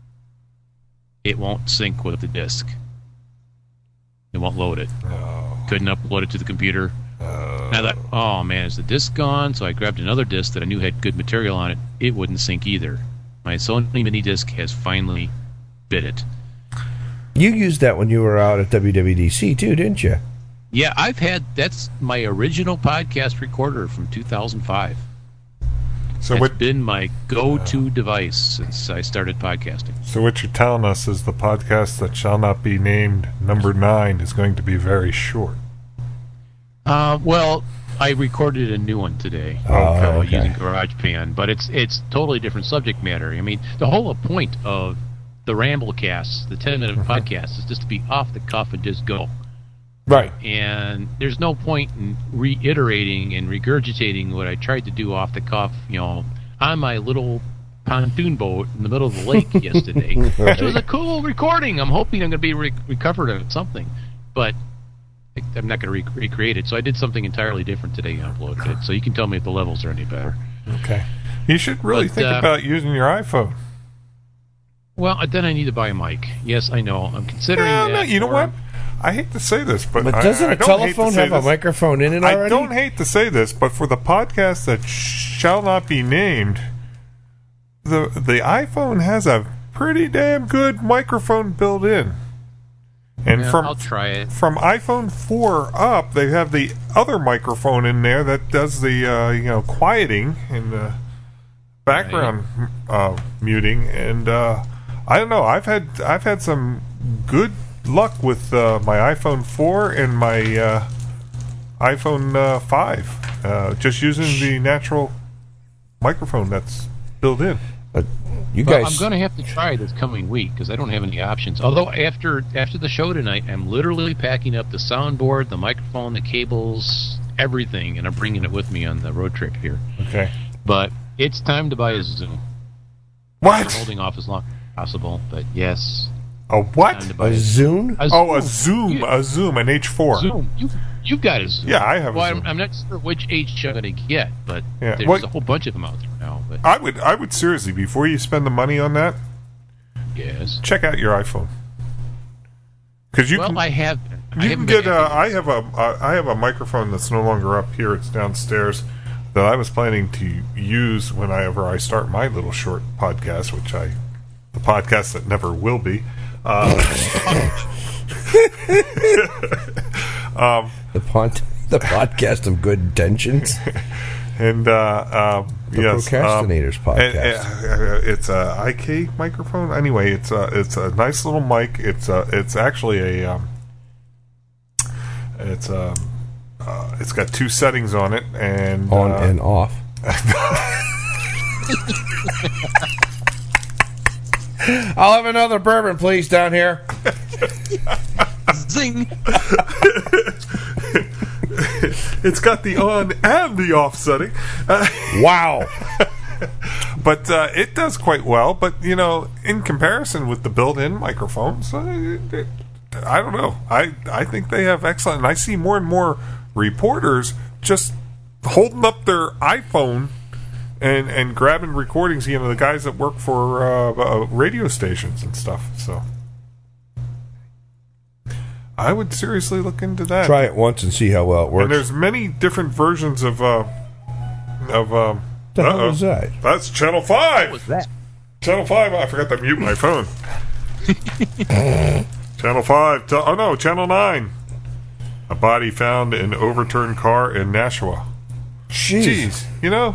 It won't sync with the disc. It won't load it. Oh. Couldn't upload it to the computer. Oh. And I thought, oh man, is the disc gone? So I grabbed another disc that I knew had good material on it. It wouldn't sync either. My Sony mini disc has finally bit it. You used that when you were out at W W D C too, didn't you? Yeah, I've had, that's my original podcast recorder from two thousand five. So It's what? been my go-to device since I started podcasting. So what you're telling us is the podcast that shall not be named number nine is going to be very short. Uh, well, I recorded a new one today Oh, uh, okay. using GarageBand, but it's it's totally different subject matter. I mean, the whole point of the Ramblecasts, the ten-minute podcast, is just to be off the cuff and just go. Right. And there's no point in reiterating and regurgitating what I tried to do off the cuff, you know, on my little pontoon boat in the middle of the lake yesterday, which was a cool recording. I'm hoping I'm going to be re- recovered of something, but I- I'm not going to re- recreate it. So I did something entirely different today and uploaded it. So you can tell me if the levels are any better. Okay. You should really But, think uh, about using your iPhone. Well, then I need to buy a mic. Yes, I know. I'm considering Well, that. no, you know for- what? I hate to say this, but, But I- doesn't I a don't hate to telephone say have a this. microphone in it already? I don't hate to say this, but for the podcast that shall not be named, the the iPhone has a pretty damn good microphone built in. And Yeah, from I'll try it. from iPhone four up, they have the other microphone in there that does the uh, you know quieting and uh, background uh, muting. And uh, I don't know. I've had I've had some good luck with uh, my iPhone four and my uh, iPhone uh, five, uh, just using the natural microphone that's built in. But you Well, guys, I'm going to have to try this coming week because I don't have any options. Although after after the show tonight, I'm literally packing up the soundboard, the microphone, the cables, everything, and I'm bringing it with me on the road trip here. Okay. But it's time to buy a Zoom. I'm What? holding off as long as possible, but yes, A what? time to buy a Zune? a Oh, a Zoom, You- a Zoom, an H four. Zoom. You you've got a Zoom. Yeah, I have a Well, Zoom. I'm, I'm not sure which H I'm going to get, but Yeah, there's what- a whole bunch of them out there now. But I would, I would seriously, before you spend the money on that, yes. check out your iPhone. Because you well, can, I have. I you can haven't get. been Uh, happy. I have a, uh, I have a microphone that's no longer up here. It's downstairs. That I was planning to use whenever I start my little short podcast, which I, the podcast that never will be. Uh, um, The, pont- the podcast of good intentions. and uh, um, The yes, Procrastinators um, and- podcast. and, uh, it's a I K microphone. Anyway, it's a it's a nice little mic. It's a it's actually a um, it's a uh, it's got two settings on it, and On uh, and off. I'll have another bourbon, please, down here. Zing. it's got the on and the off setting. Uh, Wow. But uh, it does quite well. But, you know, in comparison with the built-in microphones, uh, it, it, I don't know. I, I think they have excellent. And I see more and more reporters just holding up their iPhone and and grabbing recordings. You know, the guys that work for uh, uh, radio stations and stuff. So I would seriously look into that. Try it once and see how well it works. And there's many different versions of uh, of. Um, the hell uh-oh. was that? That's Channel Five. What was that? Channel Five. I forgot to mute my phone. Channel Five. T- oh no, Channel Nine. A body found in overturned car in Nashua. Jeez. Jeez, you know.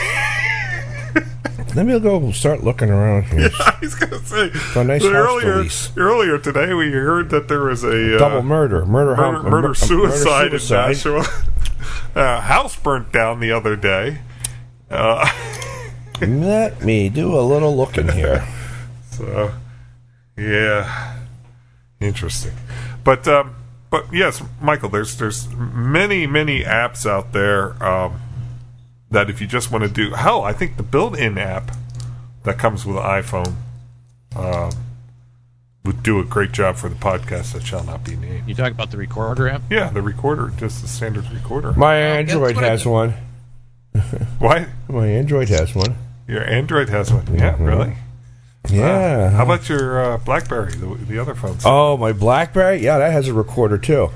Let me go start looking around here. Yeah, I was gonna say. A nice so house earlier, police. earlier today, we heard that there was a uh, Double murder, murder, murder, hum- murder, mur- suicide, murder suicide. in Nashua. Uh, house burnt down the other day. Uh, Let me do a little looking here. so, yeah, interesting. But, um, but yes, Michael, there's there's many many apps out there um, that if you just want to do, hell, I think the built-in app that comes with an iPhone uh, would do a great job for the podcast that shall not be named. You talk about the recorder app? Yeah, the recorder, just the standard recorder. My Well, Android that's what I has do. one. Why? My Android has one. Your Android has one. Yeah, Mhm. really? Yeah. Uh, how about your uh, BlackBerry, the, the other phones? Oh, my BlackBerry? Yeah, that has a recorder too.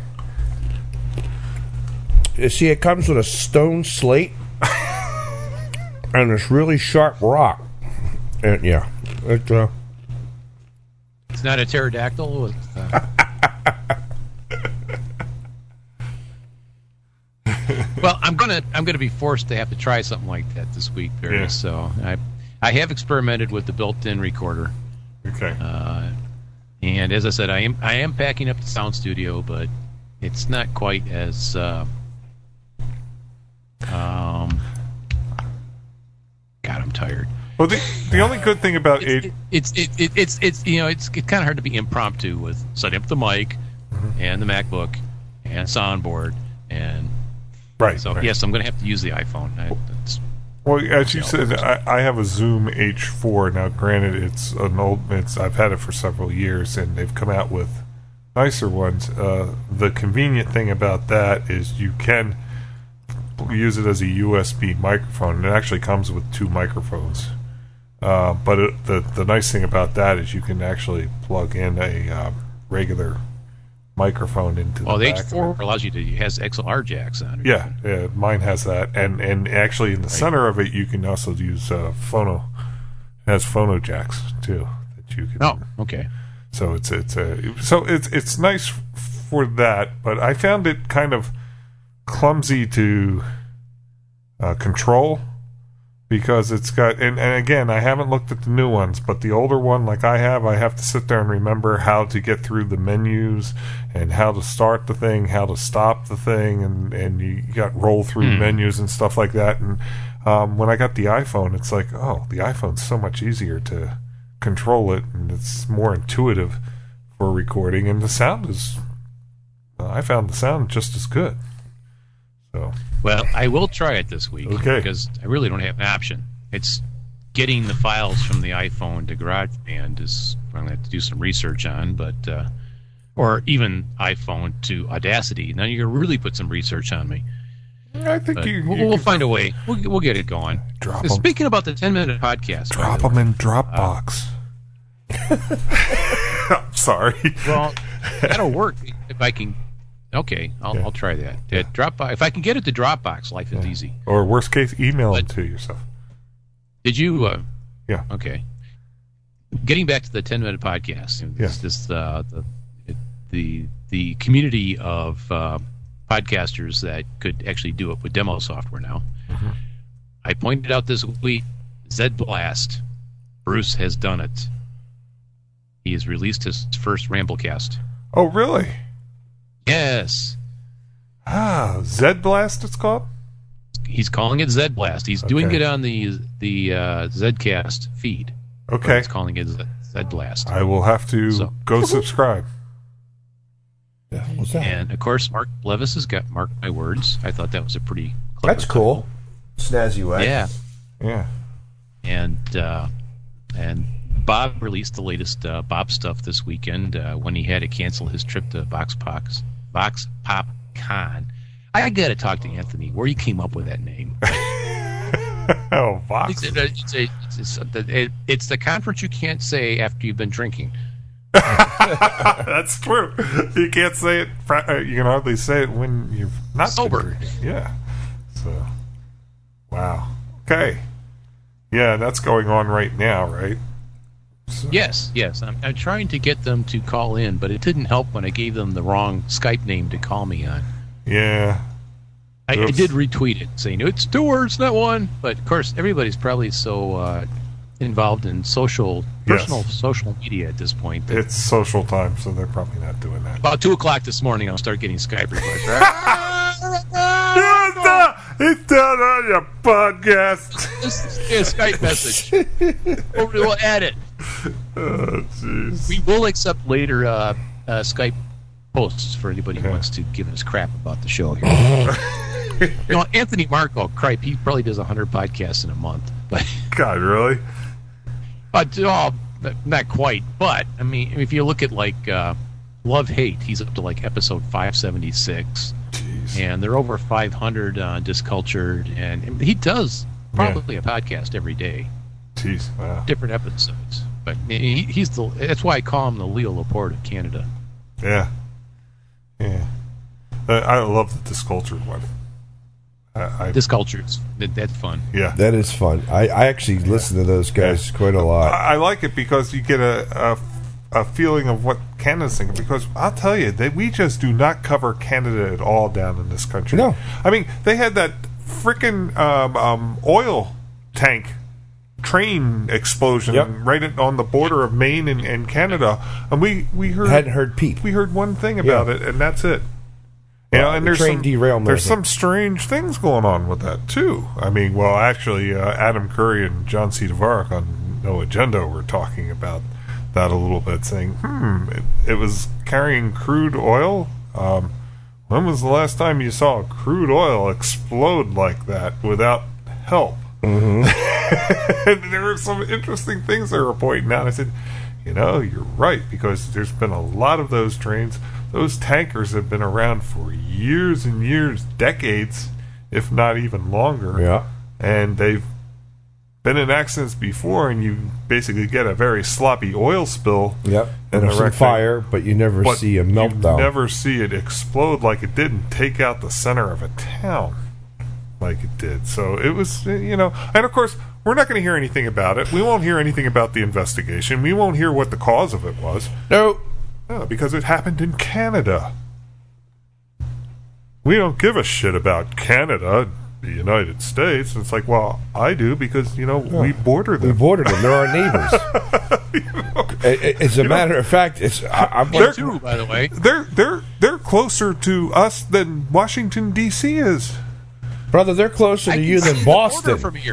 You see, it comes with a stone slate and this really sharp rock. And yeah, it, uh, It's not a pterodactyl with. Uh... Well, I'm gonna I'm gonna be forced to have to try something like that this week, Barry. Yeah. So I I have experimented with the built-in recorder, Okay. uh, and as I said, I am I am packing up the sound studio, but it's not quite as uh, um. God, I'm tired. Well, the the only good thing about It's it, it's it, it, it's it's you know it's, it's kind of hard to be impromptu with setting up the mic Mm-hmm. and the MacBook and soundboard and right? so right. yes, I'm going to have to use the iPhone. I, it's, Well, as you Yeah, said, of I, I have a Zoom H four now. Granted, it's an old. It's I've had it for several years, and they've come out with nicer ones. Uh, the convenient thing about that is you can use it as a U S B microphone. It actually comes with two microphones. Uh, but it, the the nice thing about that is you can actually plug in a uh, regular microphone into well, the the back H of four it. allows you to it has X L R jacks on it. Yeah, yeah, mine has that, and and actually in the center of it, you can also use uh, phono. It has phono jacks too that you can. Oh, okay. So it's it's a so it's it's nice for that, but I found it kind of clumsy to uh, control because it's got and, and again I haven't looked at the new ones, but the older one like I have, I have to sit there and remember how to get through the menus and how to start the thing, how to stop the thing, and and you got roll through Hmm. menus and stuff like that. And um, when I got the iPhone, it's like oh, the iPhone's so much easier to control it, and it's more intuitive for recording, and the sound is uh, I found the sound just as good. So Well, I will try it this week Okay. because I really don't have an option. It's getting the files from the iPhone to GarageBand is I'm going to have to do some research on, but uh, or even iPhone to Audacity. Now you're going to really put some research on me. I think But you, we'll, you we'll can find a way. We'll, we'll get it going. drop 'em. Speaking about the ten-minute podcast, by drop the them way, in Dropbox. I'm sorry. Well, that'll work if I can. Okay, I'll, Yeah. I'll try that. Yeah, Dropbox. If I can get it to Dropbox, life is easy. Or worst case, email them But- to yourself. Did you? Uh, Yeah. Okay. Getting back to the ten-minute podcast, this, Yeah. this uh, the the the community of uh, podcasters that could actually do it with demo software now. Mhm. I pointed out this week, Zed Blast. Bruce has done it. He has released his first Ramblecast. Oh, really? Yes. Ah, Zed Blast it's called? He's calling it Zed Blast. He's doing Okay. it on the the uh, Zedcast feed. Okay. He's calling it Zed, Zed Blast. I will have to So- go subscribe. Yeah, what's that? And of course, Mark Levis has got Mark My Words. I thought that was a pretty clever That's cool. Snazzy way. Yeah, Yeah. and uh, and Bob released the latest uh, Bob stuff this weekend uh, when he had to cancel his trip to Vox Pox, Vox Pop Con. I got to talk to Anthony where he came up with that name. Oh, Vox. It's, it's, a, it's, it's, it, it's the conference you can't say after you've been drinking. That's true. You can't say it. You can hardly say it when you're not sober. Yeah. So, wow. Okay. Yeah, that's going on right now, right? So. Yes, yes. I'm, I'm trying to get them to call in, but it didn't help when I gave them the wrong Skype name to call me on. Yeah. I, I did retweet it, saying it's two words, not one. But of course, everybody's probably so uh, involved in social, personal yes. social media at this point. That it's social time, so they're probably not doing that. About two o'clock this morning, I'll start getting Skype requests. It's done, it's done on your podcast. This is a Skype message. We'll, we'll add it. Oh, jeez. We will accept later uh, uh, Skype posts for anybody who yeah. wants to give us crap about the show here. You know, Anthony Marco, cripe, he probably does one hundred podcasts in a month. But, God, really? But, oh, not quite. But, I mean, if you look at, like, uh, Love Hate, he's up to, like, episode five seventy-six. Jeez. And they're over five hundred on Discultured. And he does probably yeah. a podcast every day. Jeez, wow. Different episodes. But he, he's the, that's why I call him the Leo Laporte of Canada. Yeah. Yeah. I love the Discultured one. I, I, Discultured, that's fun. Yeah, that is fun. I, I actually listen to those guys yeah. quite a lot. I, I like it because you get a, a a feeling of what Canada's thinking. Because I'll tell you, they, we just do not cover Canada at all down in this country. No, I mean they had that freaking um, um, oil tank train explosion yep. right at, on the border of Maine and, and Canada, and we we heard hadn't heard peep. We heard one thing about yeah. it, and that's it. You know, and the there's train some, derailment. There's some strange things going on with that too. I mean, well, actually, uh, Adam Curry and John C. Dvorak on No Agenda were talking about that a little bit, saying, "Hmm, it, it was carrying crude oil. Um, when was the last time you saw crude oil explode like that without help?" Mm-hmm. And there were some interesting things they were pointing out. I said, "You know, you're right, because there's been a lot of those trains." Those tankers have been around for years and years, decades, if not even longer. Yeah. And they've been in accidents before, and you basically get a very sloppy oil spill. Yep. And there's some fire, but you never but see a meltdown. You never see it explode like it did and take out the center of a town like it did. So it was, you know, and of course, we're not going to hear anything about it. We won't hear anything about the investigation. We won't hear what the cause of it was. No. No, because it happened in Canada. We don't give a shit about Canada, the United States. It's like, well, I do, because, you know, yeah. we border them. We border them. They're our neighbors. You know, As a matter know, of fact, it's I, I'm they're, too, by the way. They're they're they're closer to us than Washington D C is. Brother, they're closer I to you than Boston. From here.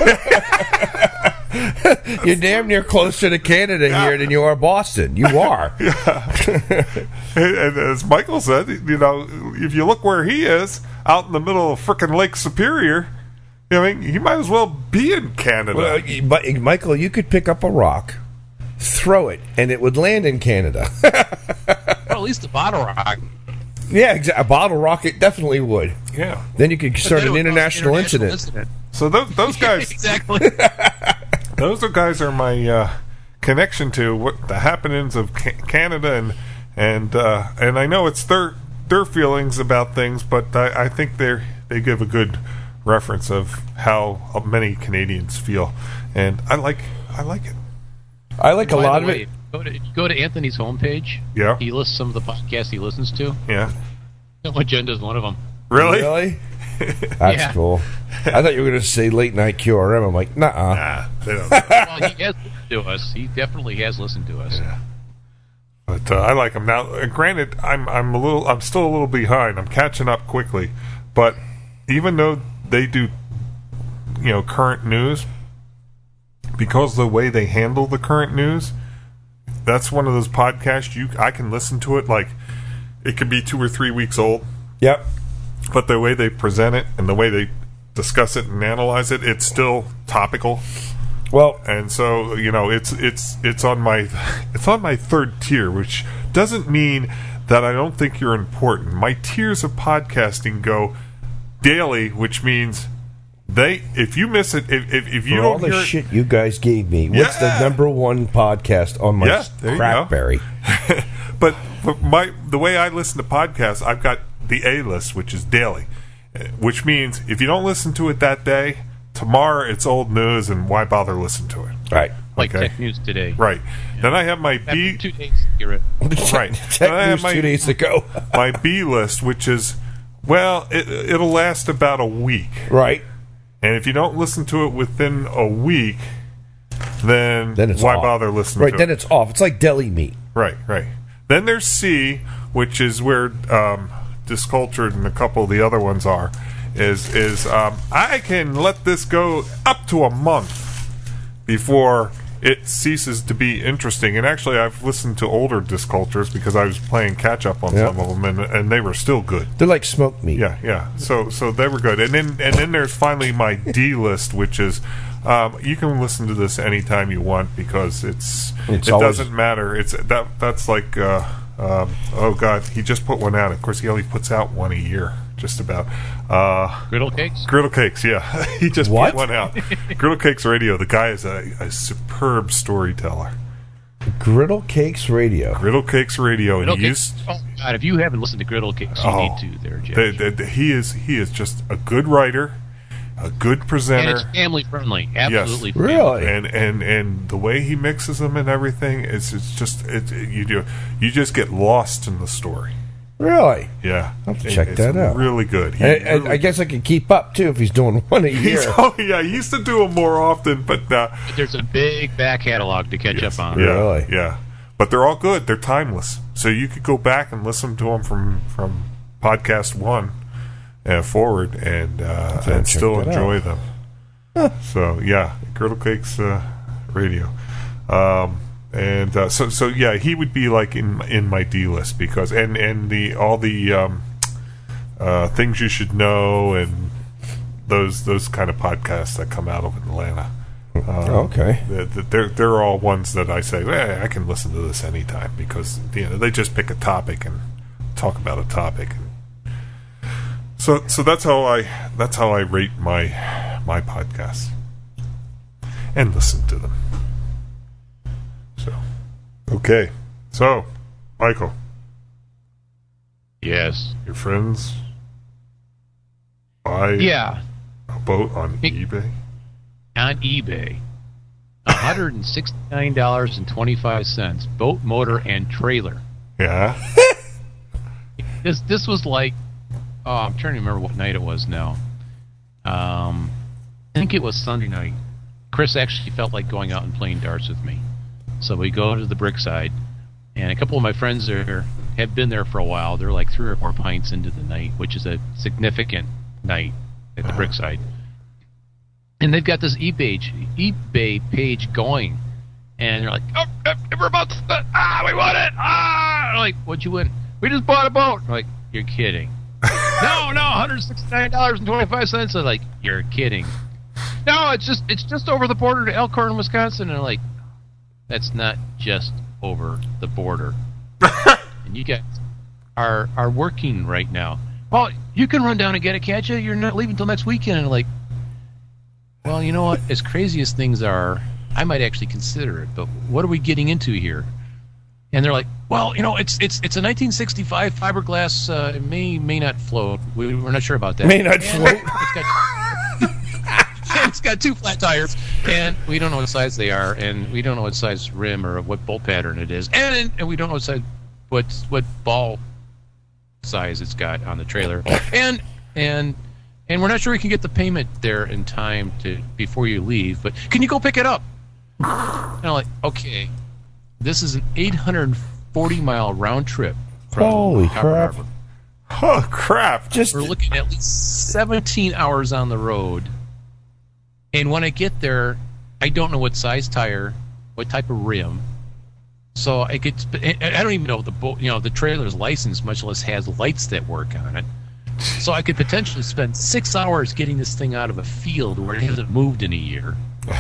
You're damn near closer to Canada yeah. here than you are Boston. You are. Yeah. and, and as Michael said, you know, if you look where he is, out in the middle of frickin' Lake Superior, you know, I mean, he might as well be in Canada. Well, but Michael, you could pick up a rock, throw it, and it would land in Canada. Well, at least a bottle rock. Yeah, exa- a bottle rocket definitely would. Yeah. Then you could start an international, international incident. incident. So those those guys exactly. Those are guys are my uh, connection to what the happenings of ca- Canada and and uh, and I know it's their their feelings about things, but I, I think they they give a good reference of how many Canadians feel, and I like I like it. I like a By lot of way, it. Go to, go to Anthony's homepage. Yeah. He lists some of the podcasts he listens to. Yeah. No Agenda is one of them. Really? Really? That's yeah. cool. I thought you were going to say late night Q R M. I'm like, nuh uh. Nah, they don't. Well, he has listened to us. He definitely has listened to us. Yeah. But uh, I like him now. Uh, granted, I'm I'm a little I'm still a little behind. I'm catching up quickly, but even though they do, you know, current news, because of the way they handle the current news, that's one of those podcasts you I can listen to it like it could be two or three weeks old. Yep. But the way they present it and the way they discuss it and analyze it, it's still topical. Well, and so, you know, it's it's it's on my it's on my third tier, which doesn't mean that I don't think you're important. My tiers of podcasting go daily, which means They, if you miss it, if if, if you For don't all the hear it, shit you guys gave me, what's Yeah. the number one podcast on my Yeah, there you go. Crackberry? but, but my the way I listen to podcasts, I've got the A list, which is daily, uh, which means if you don't listen to it that day, tomorrow it's old news, and why bother listening to it? Right. Like Okay. Tech News today. Right. Then I have my After B. two days, get rid. Right. Tech Then I have News my two days ago. my B list, which is well, it, it'll last about a week. Right. And if you don't listen to it within a week, then, Then it's why off. bother listening Right. to Then it? it's off. It's like deli meat. Right, right. Then there's C, which is where um, Discultured and a couple of the other ones are. Is is um, I can let this go up to a month before it ceases to be interesting. And actually, I've listened to older Discultures because I was playing catch up on Yeah. some of them, and and they were still good. They're like smoked meat. Yeah, yeah. So so they were good. And then and then there's finally my D list, which is um, you can listen to this anytime you want because it's, It's it always- doesn't matter. It's that that's like uh, um, oh god, he just put one out. Of course, he only puts out one a year, just about. Uh, Griddle cakes? Griddle Cakes, yeah. He just What? put one out. Griddle Cakes Radio. The guy is a, a superb storyteller. Griddle Cakes Radio. Griddle Cakes Radio, and Griddle he cakes. used. Oh, God, if you haven't listened to Griddle Cakes, you Oh, need to there, Jeff. the- the- the- he is he is just a good writer, a good and presenter. it's family friendly. Absolutely Yes. family. Really? and and and the way he mixes them and everything, it's it's just it, you do you just get lost in the story. Really? Yeah, I'll have to It- check it's that out. Really good. He And, and really- I guess I could keep up too if he's doing one a he's, year. oh yeah, he used to do them more often, but uh, But there's a big back catalog to catch yes, up on. yeah, Really? yeah. But they're all good. They're timeless, so you could go back and listen to them from from podcast one uh, forward, and uh, I'll and check still that enjoy out. them. So yeah, Girdle Cakes uh, Radio. Um, And uh, so, so yeah, he would be like in in my D list because and and the all the um, uh, things you should know and those those kind of podcasts that come out of Atlanta. Um, Okay. the- the- they're they're all ones that I say, eh, I can listen to this anytime because you know they just pick a topic and talk about a topic. So so that's how I that's how I rate my my podcasts and listen to them. So, okay. So, Michael, Yes. your friends buy Yeah. a boat on Hey. eBay? On eBay. one hundred sixty-nine dollars and twenty-five cents. Boat, motor, and trailer. Yeah. This this was like, oh, I'm trying to remember what night it was now. Um, I think it was Sunday night. Chris actually felt like going out and playing darts with me. So we go to the Brickside, and a couple of my friends there have been there for a while. They're like three or four pints into the night, which is a significant night at the Brickside. And they've got this eBay eBay page going, and they're like, "Oh, oh, we're about to ah, we won it! Ah!" I'm like, what'd you win? We just bought a boat. I'm like, you're kidding? no, no, one hundred sixty-nine dollars and twenty-five cents. I'm like, you're kidding? No, it's just it's just over the border to Elkhorn, Wisconsin. And I'm like, that's not just over the border. And you guys are are working right now. Well, you can run down and get it, can't you? You're not leaving till next weekend. And I'm like, well, you know what? As crazy as things are, I might actually consider it. But what are we getting into here? And they're like, well, you know, it's it's it's a nineteen sixty-five fiberglass. Uh, it may may not float. We, we're not sure about that. May not And float. It's got, it's got two flat tires, and we don't know what size they are, and we don't know what size rim or what bolt pattern it is, and and we don't know what size what what ball size it's got on the trailer, and and and we're not sure we can get the payment there in time to before you leave. But can you go pick it up? And I'm like, okay, this is an eight hundred forty mile round trip. From Holy Copper crap. Harbor. Oh crap! Just We're looking at at least seventeen hours on the road. And when I get there, I don't know what size tire, what type of rim. So I could, I don't even know the boat, you know, the trailer's license, much less has lights that work on it. So I could potentially spend six hours getting this thing out of a field where it hasn't moved in a year.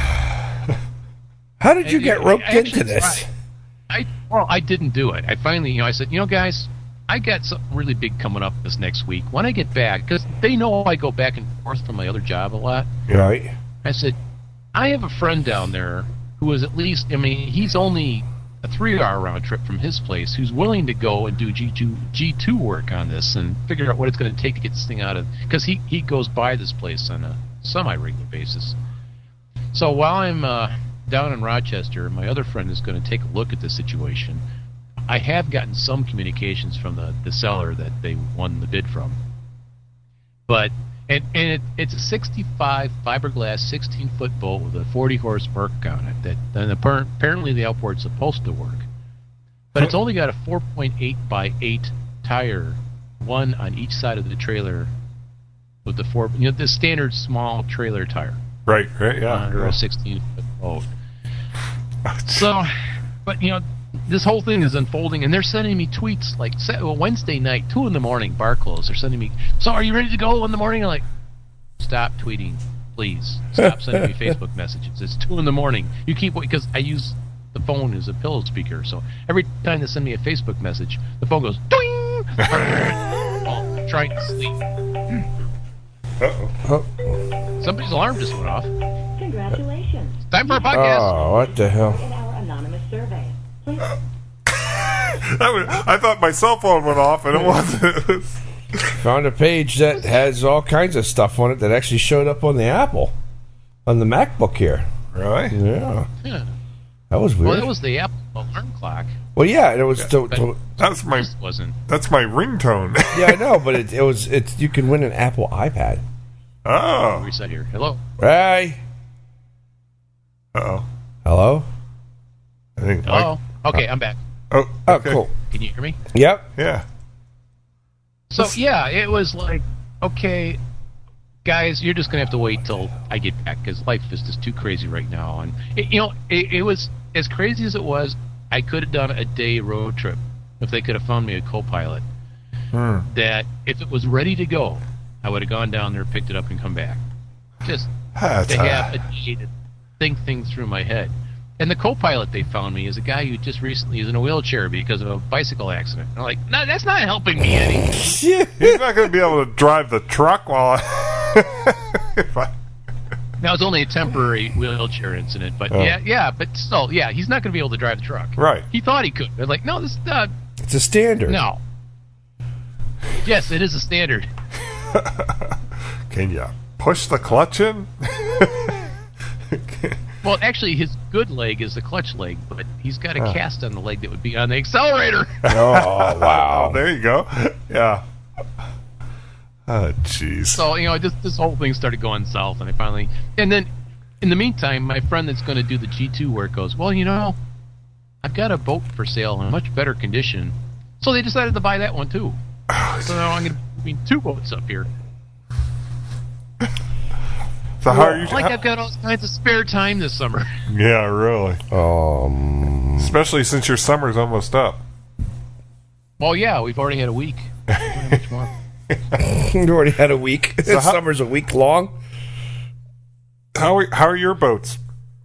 how did you I- get I- roped I actually into this? tried. I well, I didn't do it. I finally, you know, I said, you know, guys, I got something really big coming up this next week. When I get back, because they know I go back and forth from my other job a lot. Right. I said, I have a friend down there who is at least, I mean, he's only a three-hour round trip from his place, who's willing to go and do G two G two work on this and figure out what it's going to take to get this thing out of, because he, he goes by this place on a semi-regular basis. So while I'm uh, down in Rochester, my other friend is going to take a look at the situation. I have gotten some communications from the, the seller that they won the bid from. But, and, and it, it's a sixty-five fiberglass sixteen-foot boat with a forty-horse Merc on it. That, and apparently the outboard's supposed to work. But it's only got a four point eight by eight tire, one on each side of the trailer with the four, you know, the standard small trailer tire. Right, right, yeah. Under yeah. a sixteen-foot boat. So, but, you know, this whole thing is unfolding, and they're sending me tweets like well, Wednesday night, two in the morning, bar close. They're sending me, so are you ready to go in the morning? I'm like, stop tweeting, please. Stop sending me Facebook messages. It's two in the morning. You keep because I use the phone as a pillow speaker, so every time they send me a Facebook message, the phone goes doing. Oh, I'm trying to sleep. Uh-oh. Oh. Somebody's alarm just went off. Congratulations. Time for a podcast. Oh, what the hell? In our anonymous survey. Please. That was, I thought my cell phone went off, and it wasn't. Found a page that has all kinds of stuff on it that actually showed up on the Apple, on the MacBook here. Really? Yeah. Yeah. That was weird. Well, that was the Apple alarm clock. Well, yeah, it was. To, But to, That's my this wasn't. that's my ringtone. yeah, I know, but it, it was. It's you can win an Apple iPad. Oh. Reset here. Hello. Hey. Uh-oh. Hello. I think Hello. Mike, Okay, I'm back. oh, Oh, okay. cool. Can you hear me? Yep. Yeah. So yeah, it was like, okay, guys, you're just gonna have to wait till I get back because life is just too crazy right now. And it, you know, it, it was as crazy as it was. I could have done a day road trip if they could have found me a co-pilot. Hmm. That if it was ready to go, I would have gone down there, picked it up, and come back. Just That's to all have right. a day to think things through my head. And the co-pilot they found me is a guy who just recently is in a wheelchair because of a bicycle accident. And I'm like, no, that's not helping me any. He's not going to be able to drive the truck while I... if I... Now, it's only a temporary wheelchair incident, but Oh. yeah, yeah, but still, yeah, he's not going to be able to drive the truck. Right. He thought he could. They're like, no, this, uh, It's a standard. no. Yes, it is a standard. Can you push the clutch in? Well, actually, his good leg is the clutch leg, but he's got a Huh. cast on the leg that would be on the accelerator. Oh wow. Oh, there you go. Yeah. Oh, jeez. So, you know, just this whole thing started going south, and I finally... And then, in the meantime, my friend that's going to do the G two work goes, well, you know, I've got a boat for sale in much better condition. So they decided to buy that one, too. So now I'm going to be two boats up here. So how are you? Like I've got all kinds of spare time this summer. Yeah, really. Um. Especially since your summer's almost up. Well, yeah, we've already had a week. Not much more. You already had a week. So how- Summer's a week long. How are, how are your boats?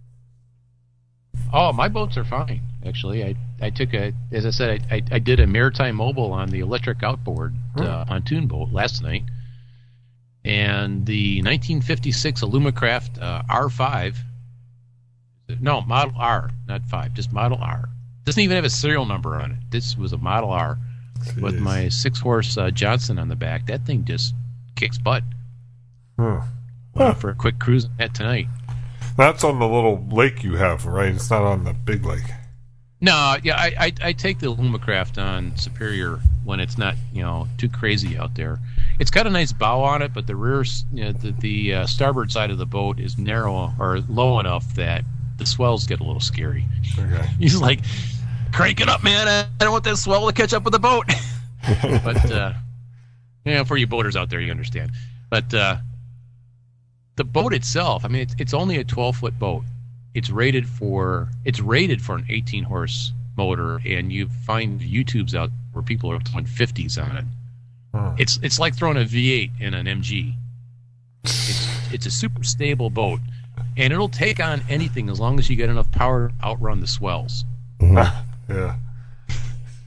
Oh, my boats are fine, actually. I, I took a, as I said, I, I, I did a Maritime Mobile on the electric outboard uh, pontoon boat last night. And the nineteen fifty-six Alumacraft uh, R five, no, Model R, not five, just Model R. Doesn't even have a serial number on it. This was a Model R with Jeez. my six-horse uh, Johnson on the back. That thing just kicks butt. Huh. Went out for a quick cruise on that tonight. That's on the little lake you have, right? It's not on the big lake. No, yeah, I, I I take the Alumacraft on Superior when it's not, you know, too crazy out there. It's got a nice bow on it, but the rear, you know, the, the uh, starboard side of the boat is narrow or low enough that the swells get a little scary. Okay. He's like, crank it up, man. I don't want that swell to catch up with the boat. But, uh, you know, for you boaters out there, you understand. But uh, the boat itself, I mean, it's, it's only a twelve-foot boat. It's rated for it's rated for an eighteen-horse motor, and you find YouTubes out where people are throwing fifties on it. Huh. It's it's like throwing a V eight in an M G. It's it's a super stable boat, and it'll take on anything as long as you get enough power to outrun the swells. Yeah. Jeez.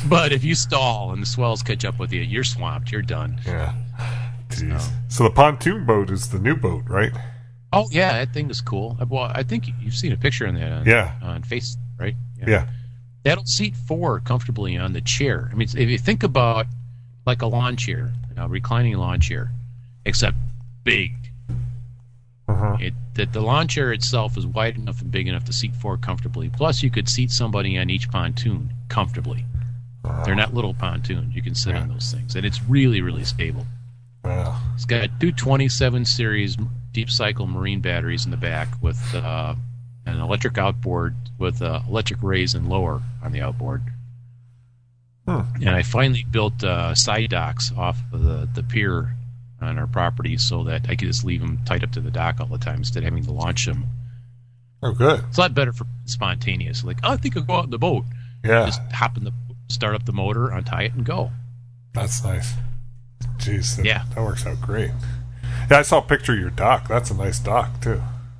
But if you stall and the swells catch up with you, you're swamped. You're done. Yeah. Jeez. So- So the pontoon boat is the new boat, right? Oh yeah, that thing is cool. Well, I think you've seen a picture on that on, Yeah. on Face, right? Yeah. That'll seat four comfortably on the chair. I mean, if you think about like a lawn chair, a reclining lawn chair, except big. Uh-huh. It, that the lawn chair itself is wide enough and big enough to seat four comfortably. Plus, you could seat somebody on each pontoon comfortably. They're not little pontoons. You can sit on those things, and it's really, really stable. Wow. It's got two twenty-seven series deep cycle marine batteries in the back with uh, an electric outboard with uh, electric raise and lower on the outboard. Hmm. And I finally built uh, side docks off of the, the pier on our property so that I could just leave them tied up to the dock all the time instead of having to launch them. Oh, good. It's a lot better for spontaneous. Like, oh, I think I'll go out in the boat. Yeah. Just hop in the start up the motor, untie it, and go. That's nice. Jeez. That, Yeah. That works out great. Yeah, I saw a picture of your dock. That's a nice dock, too.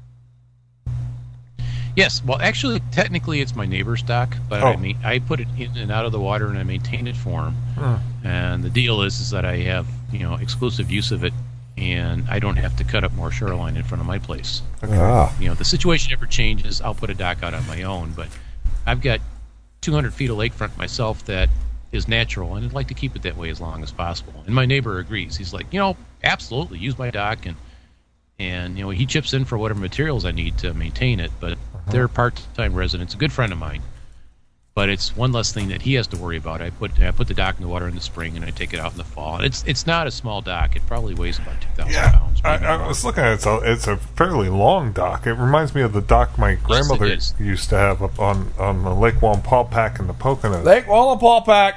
Yes, well, actually, technically, it's my neighbor's dock, but Oh. I mean, I put it in and out of the water, and I maintain it for him. Hmm. And the deal is, is that I have, you know, exclusive use of it, and I don't have to cut up more shoreline in front of my place. Ah. You know, if the situation ever changes, I'll put a dock out on my own, but I've got two hundred feet of lakefront myself that is natural, and I'd like to keep it that way as long as possible. And my neighbor agrees. He's like, you know, absolutely, use my dock, and and you know, he chips in for whatever materials I need to maintain it. But they're part-time residents, a good friend of mine. But it's one less thing that he has to worry about. I put I put the dock in the water in the spring, and I take it out in the fall. And it's it's not a small dock. It probably weighs about two thousand Yeah. pounds. I, maybe I more. was looking at it. It's a, it's a fairly long dock. It reminds me of the dock my grandmother is. used to have up on, on the Lake Wallenpaupack in the Poconos. Lake Wallenpaupack.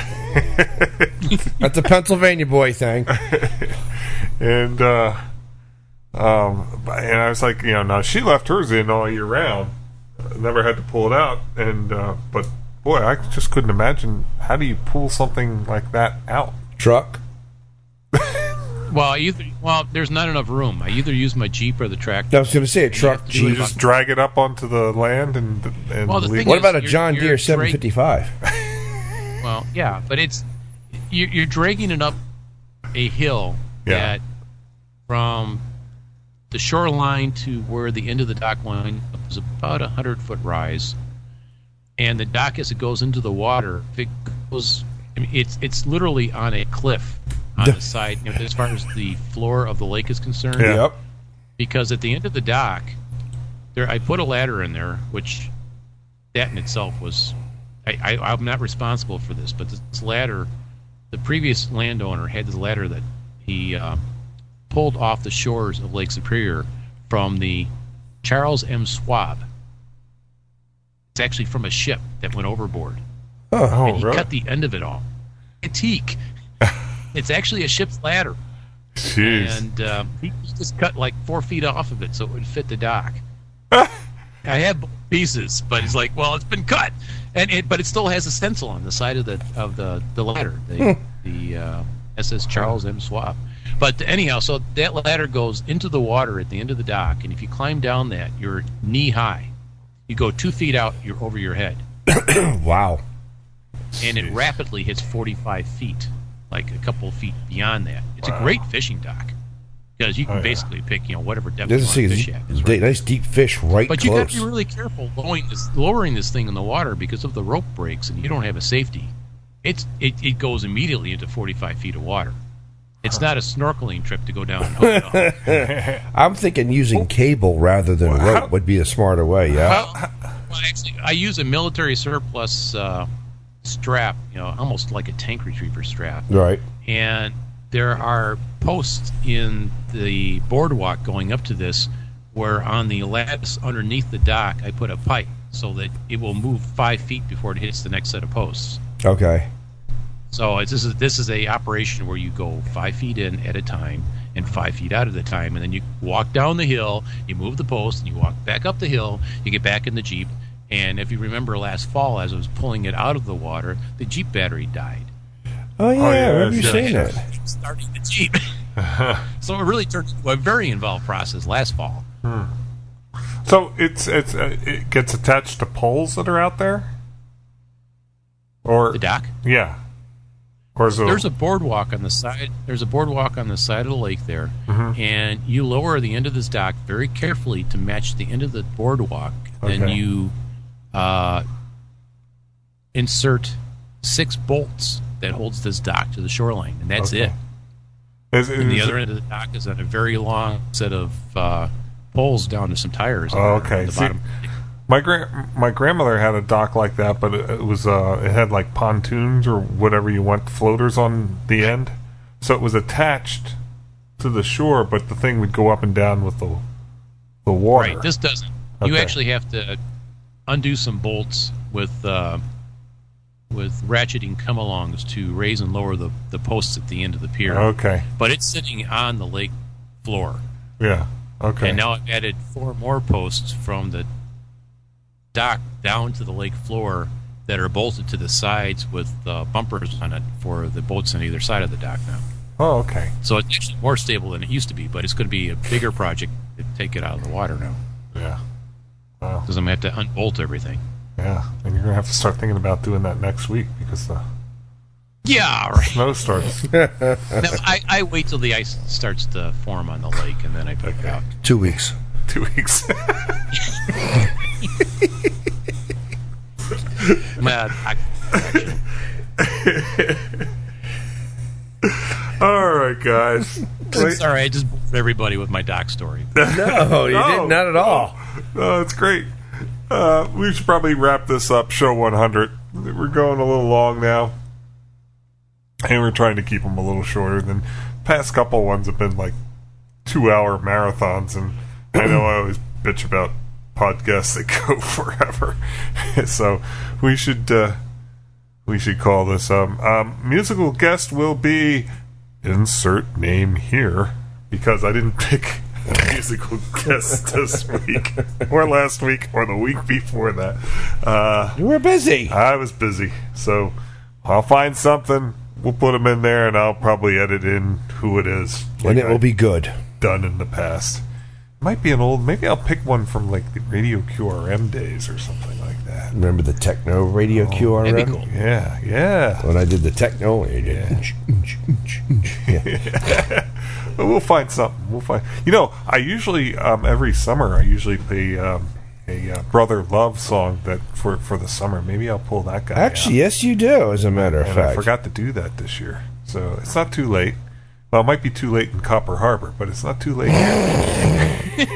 That's a Pennsylvania boy thing. and uh, um, and I was like, you know, now she left hers in all year round. Uh, never had to pull it out, and uh, but boy, I just couldn't imagine how do you pull something like that out. Truck. Well, either well, there's not enough room. I either use my Jeep or the tractor. I was going to say a truck. have to do You Jeep. just drag it up onto the land and and Well, the leave thing What is, about a you're- John you're Deere drag- seven fifty-five? Well, yeah, but it's you're, you're dragging it up a hill Yeah. that from the shoreline to where the end of the dock line is about a hundred foot rise, and the dock as it goes into the water, if it goes, I mean, it's it's literally on a cliff on the side, you know, as far as the floor of the lake is concerned. Yeah. Yep. Because at the end of the dock, there I put a ladder in there, which that in itself was I, I I'm not responsible for this, but this ladder, the previous landowner had this ladder that he uh, pulled off the shores of Lake Superior from the Charles M. Schwab. It's actually from a ship that went overboard, Oh, and he really? cut the end of it off. Antique. It's actually a ship's ladder. Jeez. And uh, he just cut like four feet off of it so it would fit the dock. I have both pieces, but it's like, well, it's been cut, and it, but it still has a stencil on the side of the of the the ladder, the the uh, S S Charles M. Schwab. But anyhow, so that ladder goes into the water at the end of the dock, and if you climb down that, you're knee high. You go two feet out, you're over your head, Wow. and it rapidly hits forty-five feet, like a couple of feet beyond that. It's a great fishing dock because you can Oh, yeah. basically pick, you know, whatever depth This you is want a to fish at. d- It's d- right. nice deep fish right But you got close. to be really careful lowering this, lowering this thing in the water because if the rope breaks and you don't have a safety, it's it, it goes immediately into forty-five feat of water. It's not a snorkeling trip to go down and hook it up. I'm thinking using cable rather than Well, rope how- would be a smarter way. Yeah. Well, actually, I use a military surplus uh, strap, you know, almost like a tank retriever strap. Right. And there are posts in the boardwalk going up to this where on the lattice underneath the dock I put a pipe so that it will move five feet before it hits the next set of posts. Okay. So it's, this is this is a operation where you go five feet in at a time and five feet out at a time, and then you walk down the hill, you move the post, and you walk back up the hill, you get back in the Jeep, and if you remember last fall as I was pulling it out of the water, the Jeep battery died. Oh yeah. yeah, Where have you that's seen right. that? Starting the Jeep. So it really turned into a very involved process last fall. So it's it's uh, it gets attached to poles that are out there, or Or The dock? Yeah. Or is it There's a boardwalk on the side. There's a boardwalk on the side of the lake there, Mhm. and you lower the end of this dock very carefully to match the end of the boardwalk. Okay. Then you uh, insert six bolts that holds this dock to the shoreline, and that's Okay. it. Is, And the is other it- end of the dock is on a very long set of uh, poles down to some tires. Oh, on okay. the See, bottom. My gra- my grandmother had a dock like that, but it, it was uh, it had like pontoons or whatever you want, floaters on the end, so it was attached to the shore, but the thing would go up and down with the the water. Right. This doesn't. You Okay. actually have to undo some bolts with uh, with ratcheting come-alongs to raise and lower the, the posts at the end of the pier. Okay. But it's sitting on the lake floor. Yeah. Okay. And now I've added four more posts from the dock down to the lake floor that are bolted to the sides with uh, bumpers on it for the boats on either side of the dock now. Oh, okay. So it's actually more stable than it used to be, but it's going to be a bigger project to take it out of the water now Yeah. Wow. because I'm going to have to unbolt everything. Yeah. And you're gonna have to start thinking about doing that next week because the Yeah, right. snow starts. No, I, I wait till the ice starts to form on the lake, and then I put it out. Two weeks. Two weeks. Well, I- actually, All right, guys. Wait. sorry, I just bored everybody with my dock story. No, you No. did not at all. Oh, that's great. Uh, we should probably wrap this up, show one hundred. We're going a little long now. And we're trying to keep them a little shorter than past couple ones have been like two-hour marathons. And I know I always bitch about podcasts that go forever. So we should uh, we should call this. Um, um, musical guest will be insert name here because I didn't pick a musical guest this week or last week or the week before that. Uh, You were busy. I was busy, so I'll find something. We'll put them in there, and I'll probably edit in who it is, And like it will I've be good. done in the past. Might be an old. Maybe I'll pick one from like the Radio Q R M days or something like that. Remember the techno radio Q R M? That'd be cool. Yeah, yeah. When I did the techno, yeah. yeah. But we'll find something. We'll find. You know, I usually um, every summer I usually play um, a uh, Brother Love song that for for the summer. Maybe I'll pull that guy. Actually, out. yes, you do, as a matter of And fact. I forgot to do that this year, so it's not too late. Well, it might be too late in Copper Harbor, but it's not too late yet.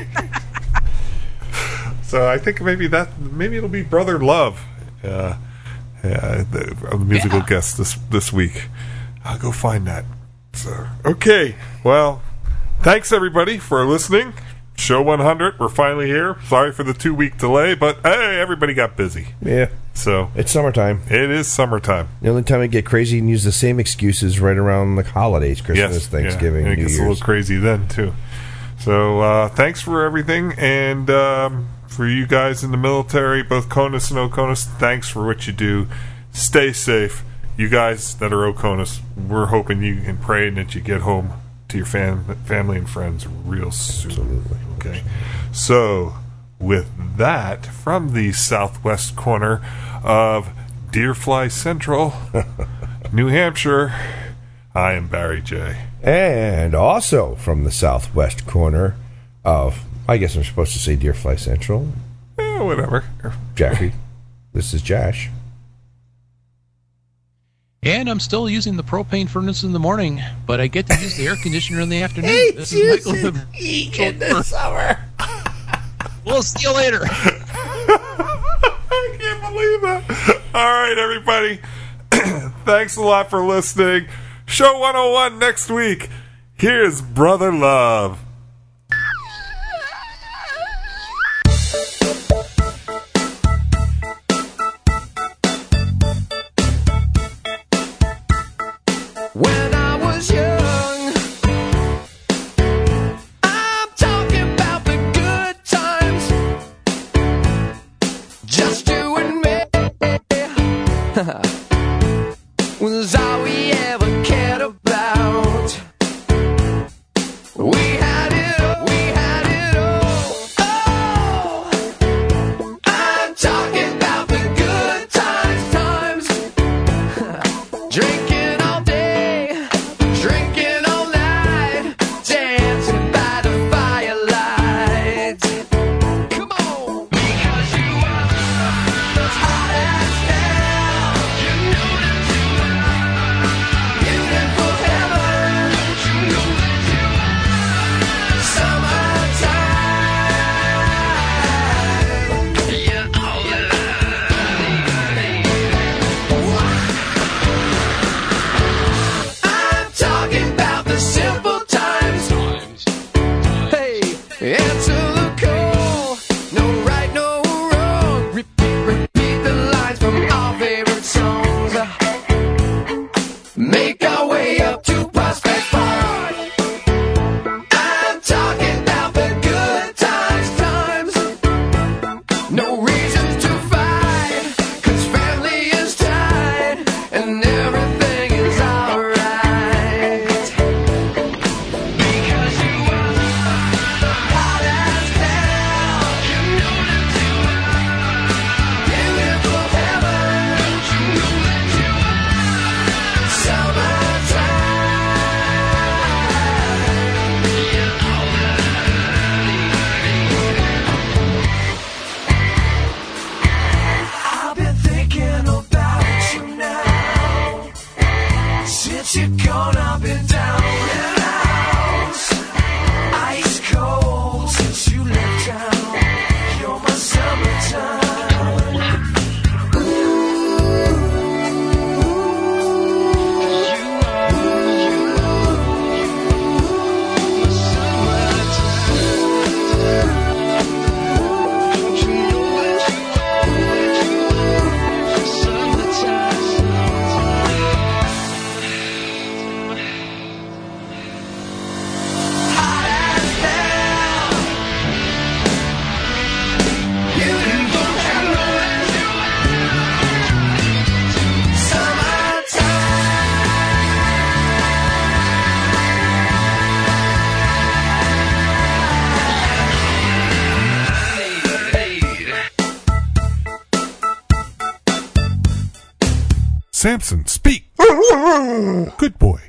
So I think maybe that maybe it'll be Brother Love, uh, uh, the, the musical Yeah. guest this this week. I'll go find that. So okay, well, thanks everybody for listening. Show one hundred, we're finally here. Sorry for the two week delay, but hey, everybody got busy. Yeah. So It's summertime. it is summertime. The only time I get crazy and use the same excuses right around the holidays, Christmas, Yes, Thanksgiving, yeah. And it New gets Year's. a little crazy then too. So uh, thanks for everything, and um, for you guys in the military, both CONUS and OCONUS, thanks for what you do. Stay safe, you guys that are OCONUS. We're hoping you and praying that you get home to your fam- family and friends real soon. Absolutely. Okay. So with that, from the southwest corner of Deerfly Central, New Hampshire, I am Barry J. And also from the southwest corner of, I guess I'm supposed to say Deerfly Central, Eh, whatever. Jackie. This is Josh. And I'm still using the propane furnace in the morning, but I get to use the air conditioner in the afternoon. This is Michael with- in the summer. We'll see you later. I can't believe that. All right, everybody. Thanks a lot for listening. Show one oh one next week. Here's Brother Love. When I was young, I'm talking about the good times. Just you and me was all we ever cared about. We had it all, we had it all. Oh, I'm talking about the good times, times. Drinking all day, drinking all night, dancing by the firelight. Come on, because you are hot as hell. You know that you are beautiful heaven. You know that you are summertime. Yeah, all I'm talking about the simple times. Hey, answer the call. No right, no wrong. Repeat, repeat the lines from our favorite songs. Make our way up to Prospect Park. I'm talking about the good times, times. No reasons to fight, 'cause family is tight and everything is alright. Because you are hot as hell. You know that you are beautiful heaven. You know that you are summertime. Yeah, all I've been thinking about you now. Since you're gone, I've been down and out. Ice cold since you left town. You're my summertime. Ooh, you are, you are my summertime. You know that you are summertime. Hot as hell. Beautiful heaven. Samson, speak. Good boy.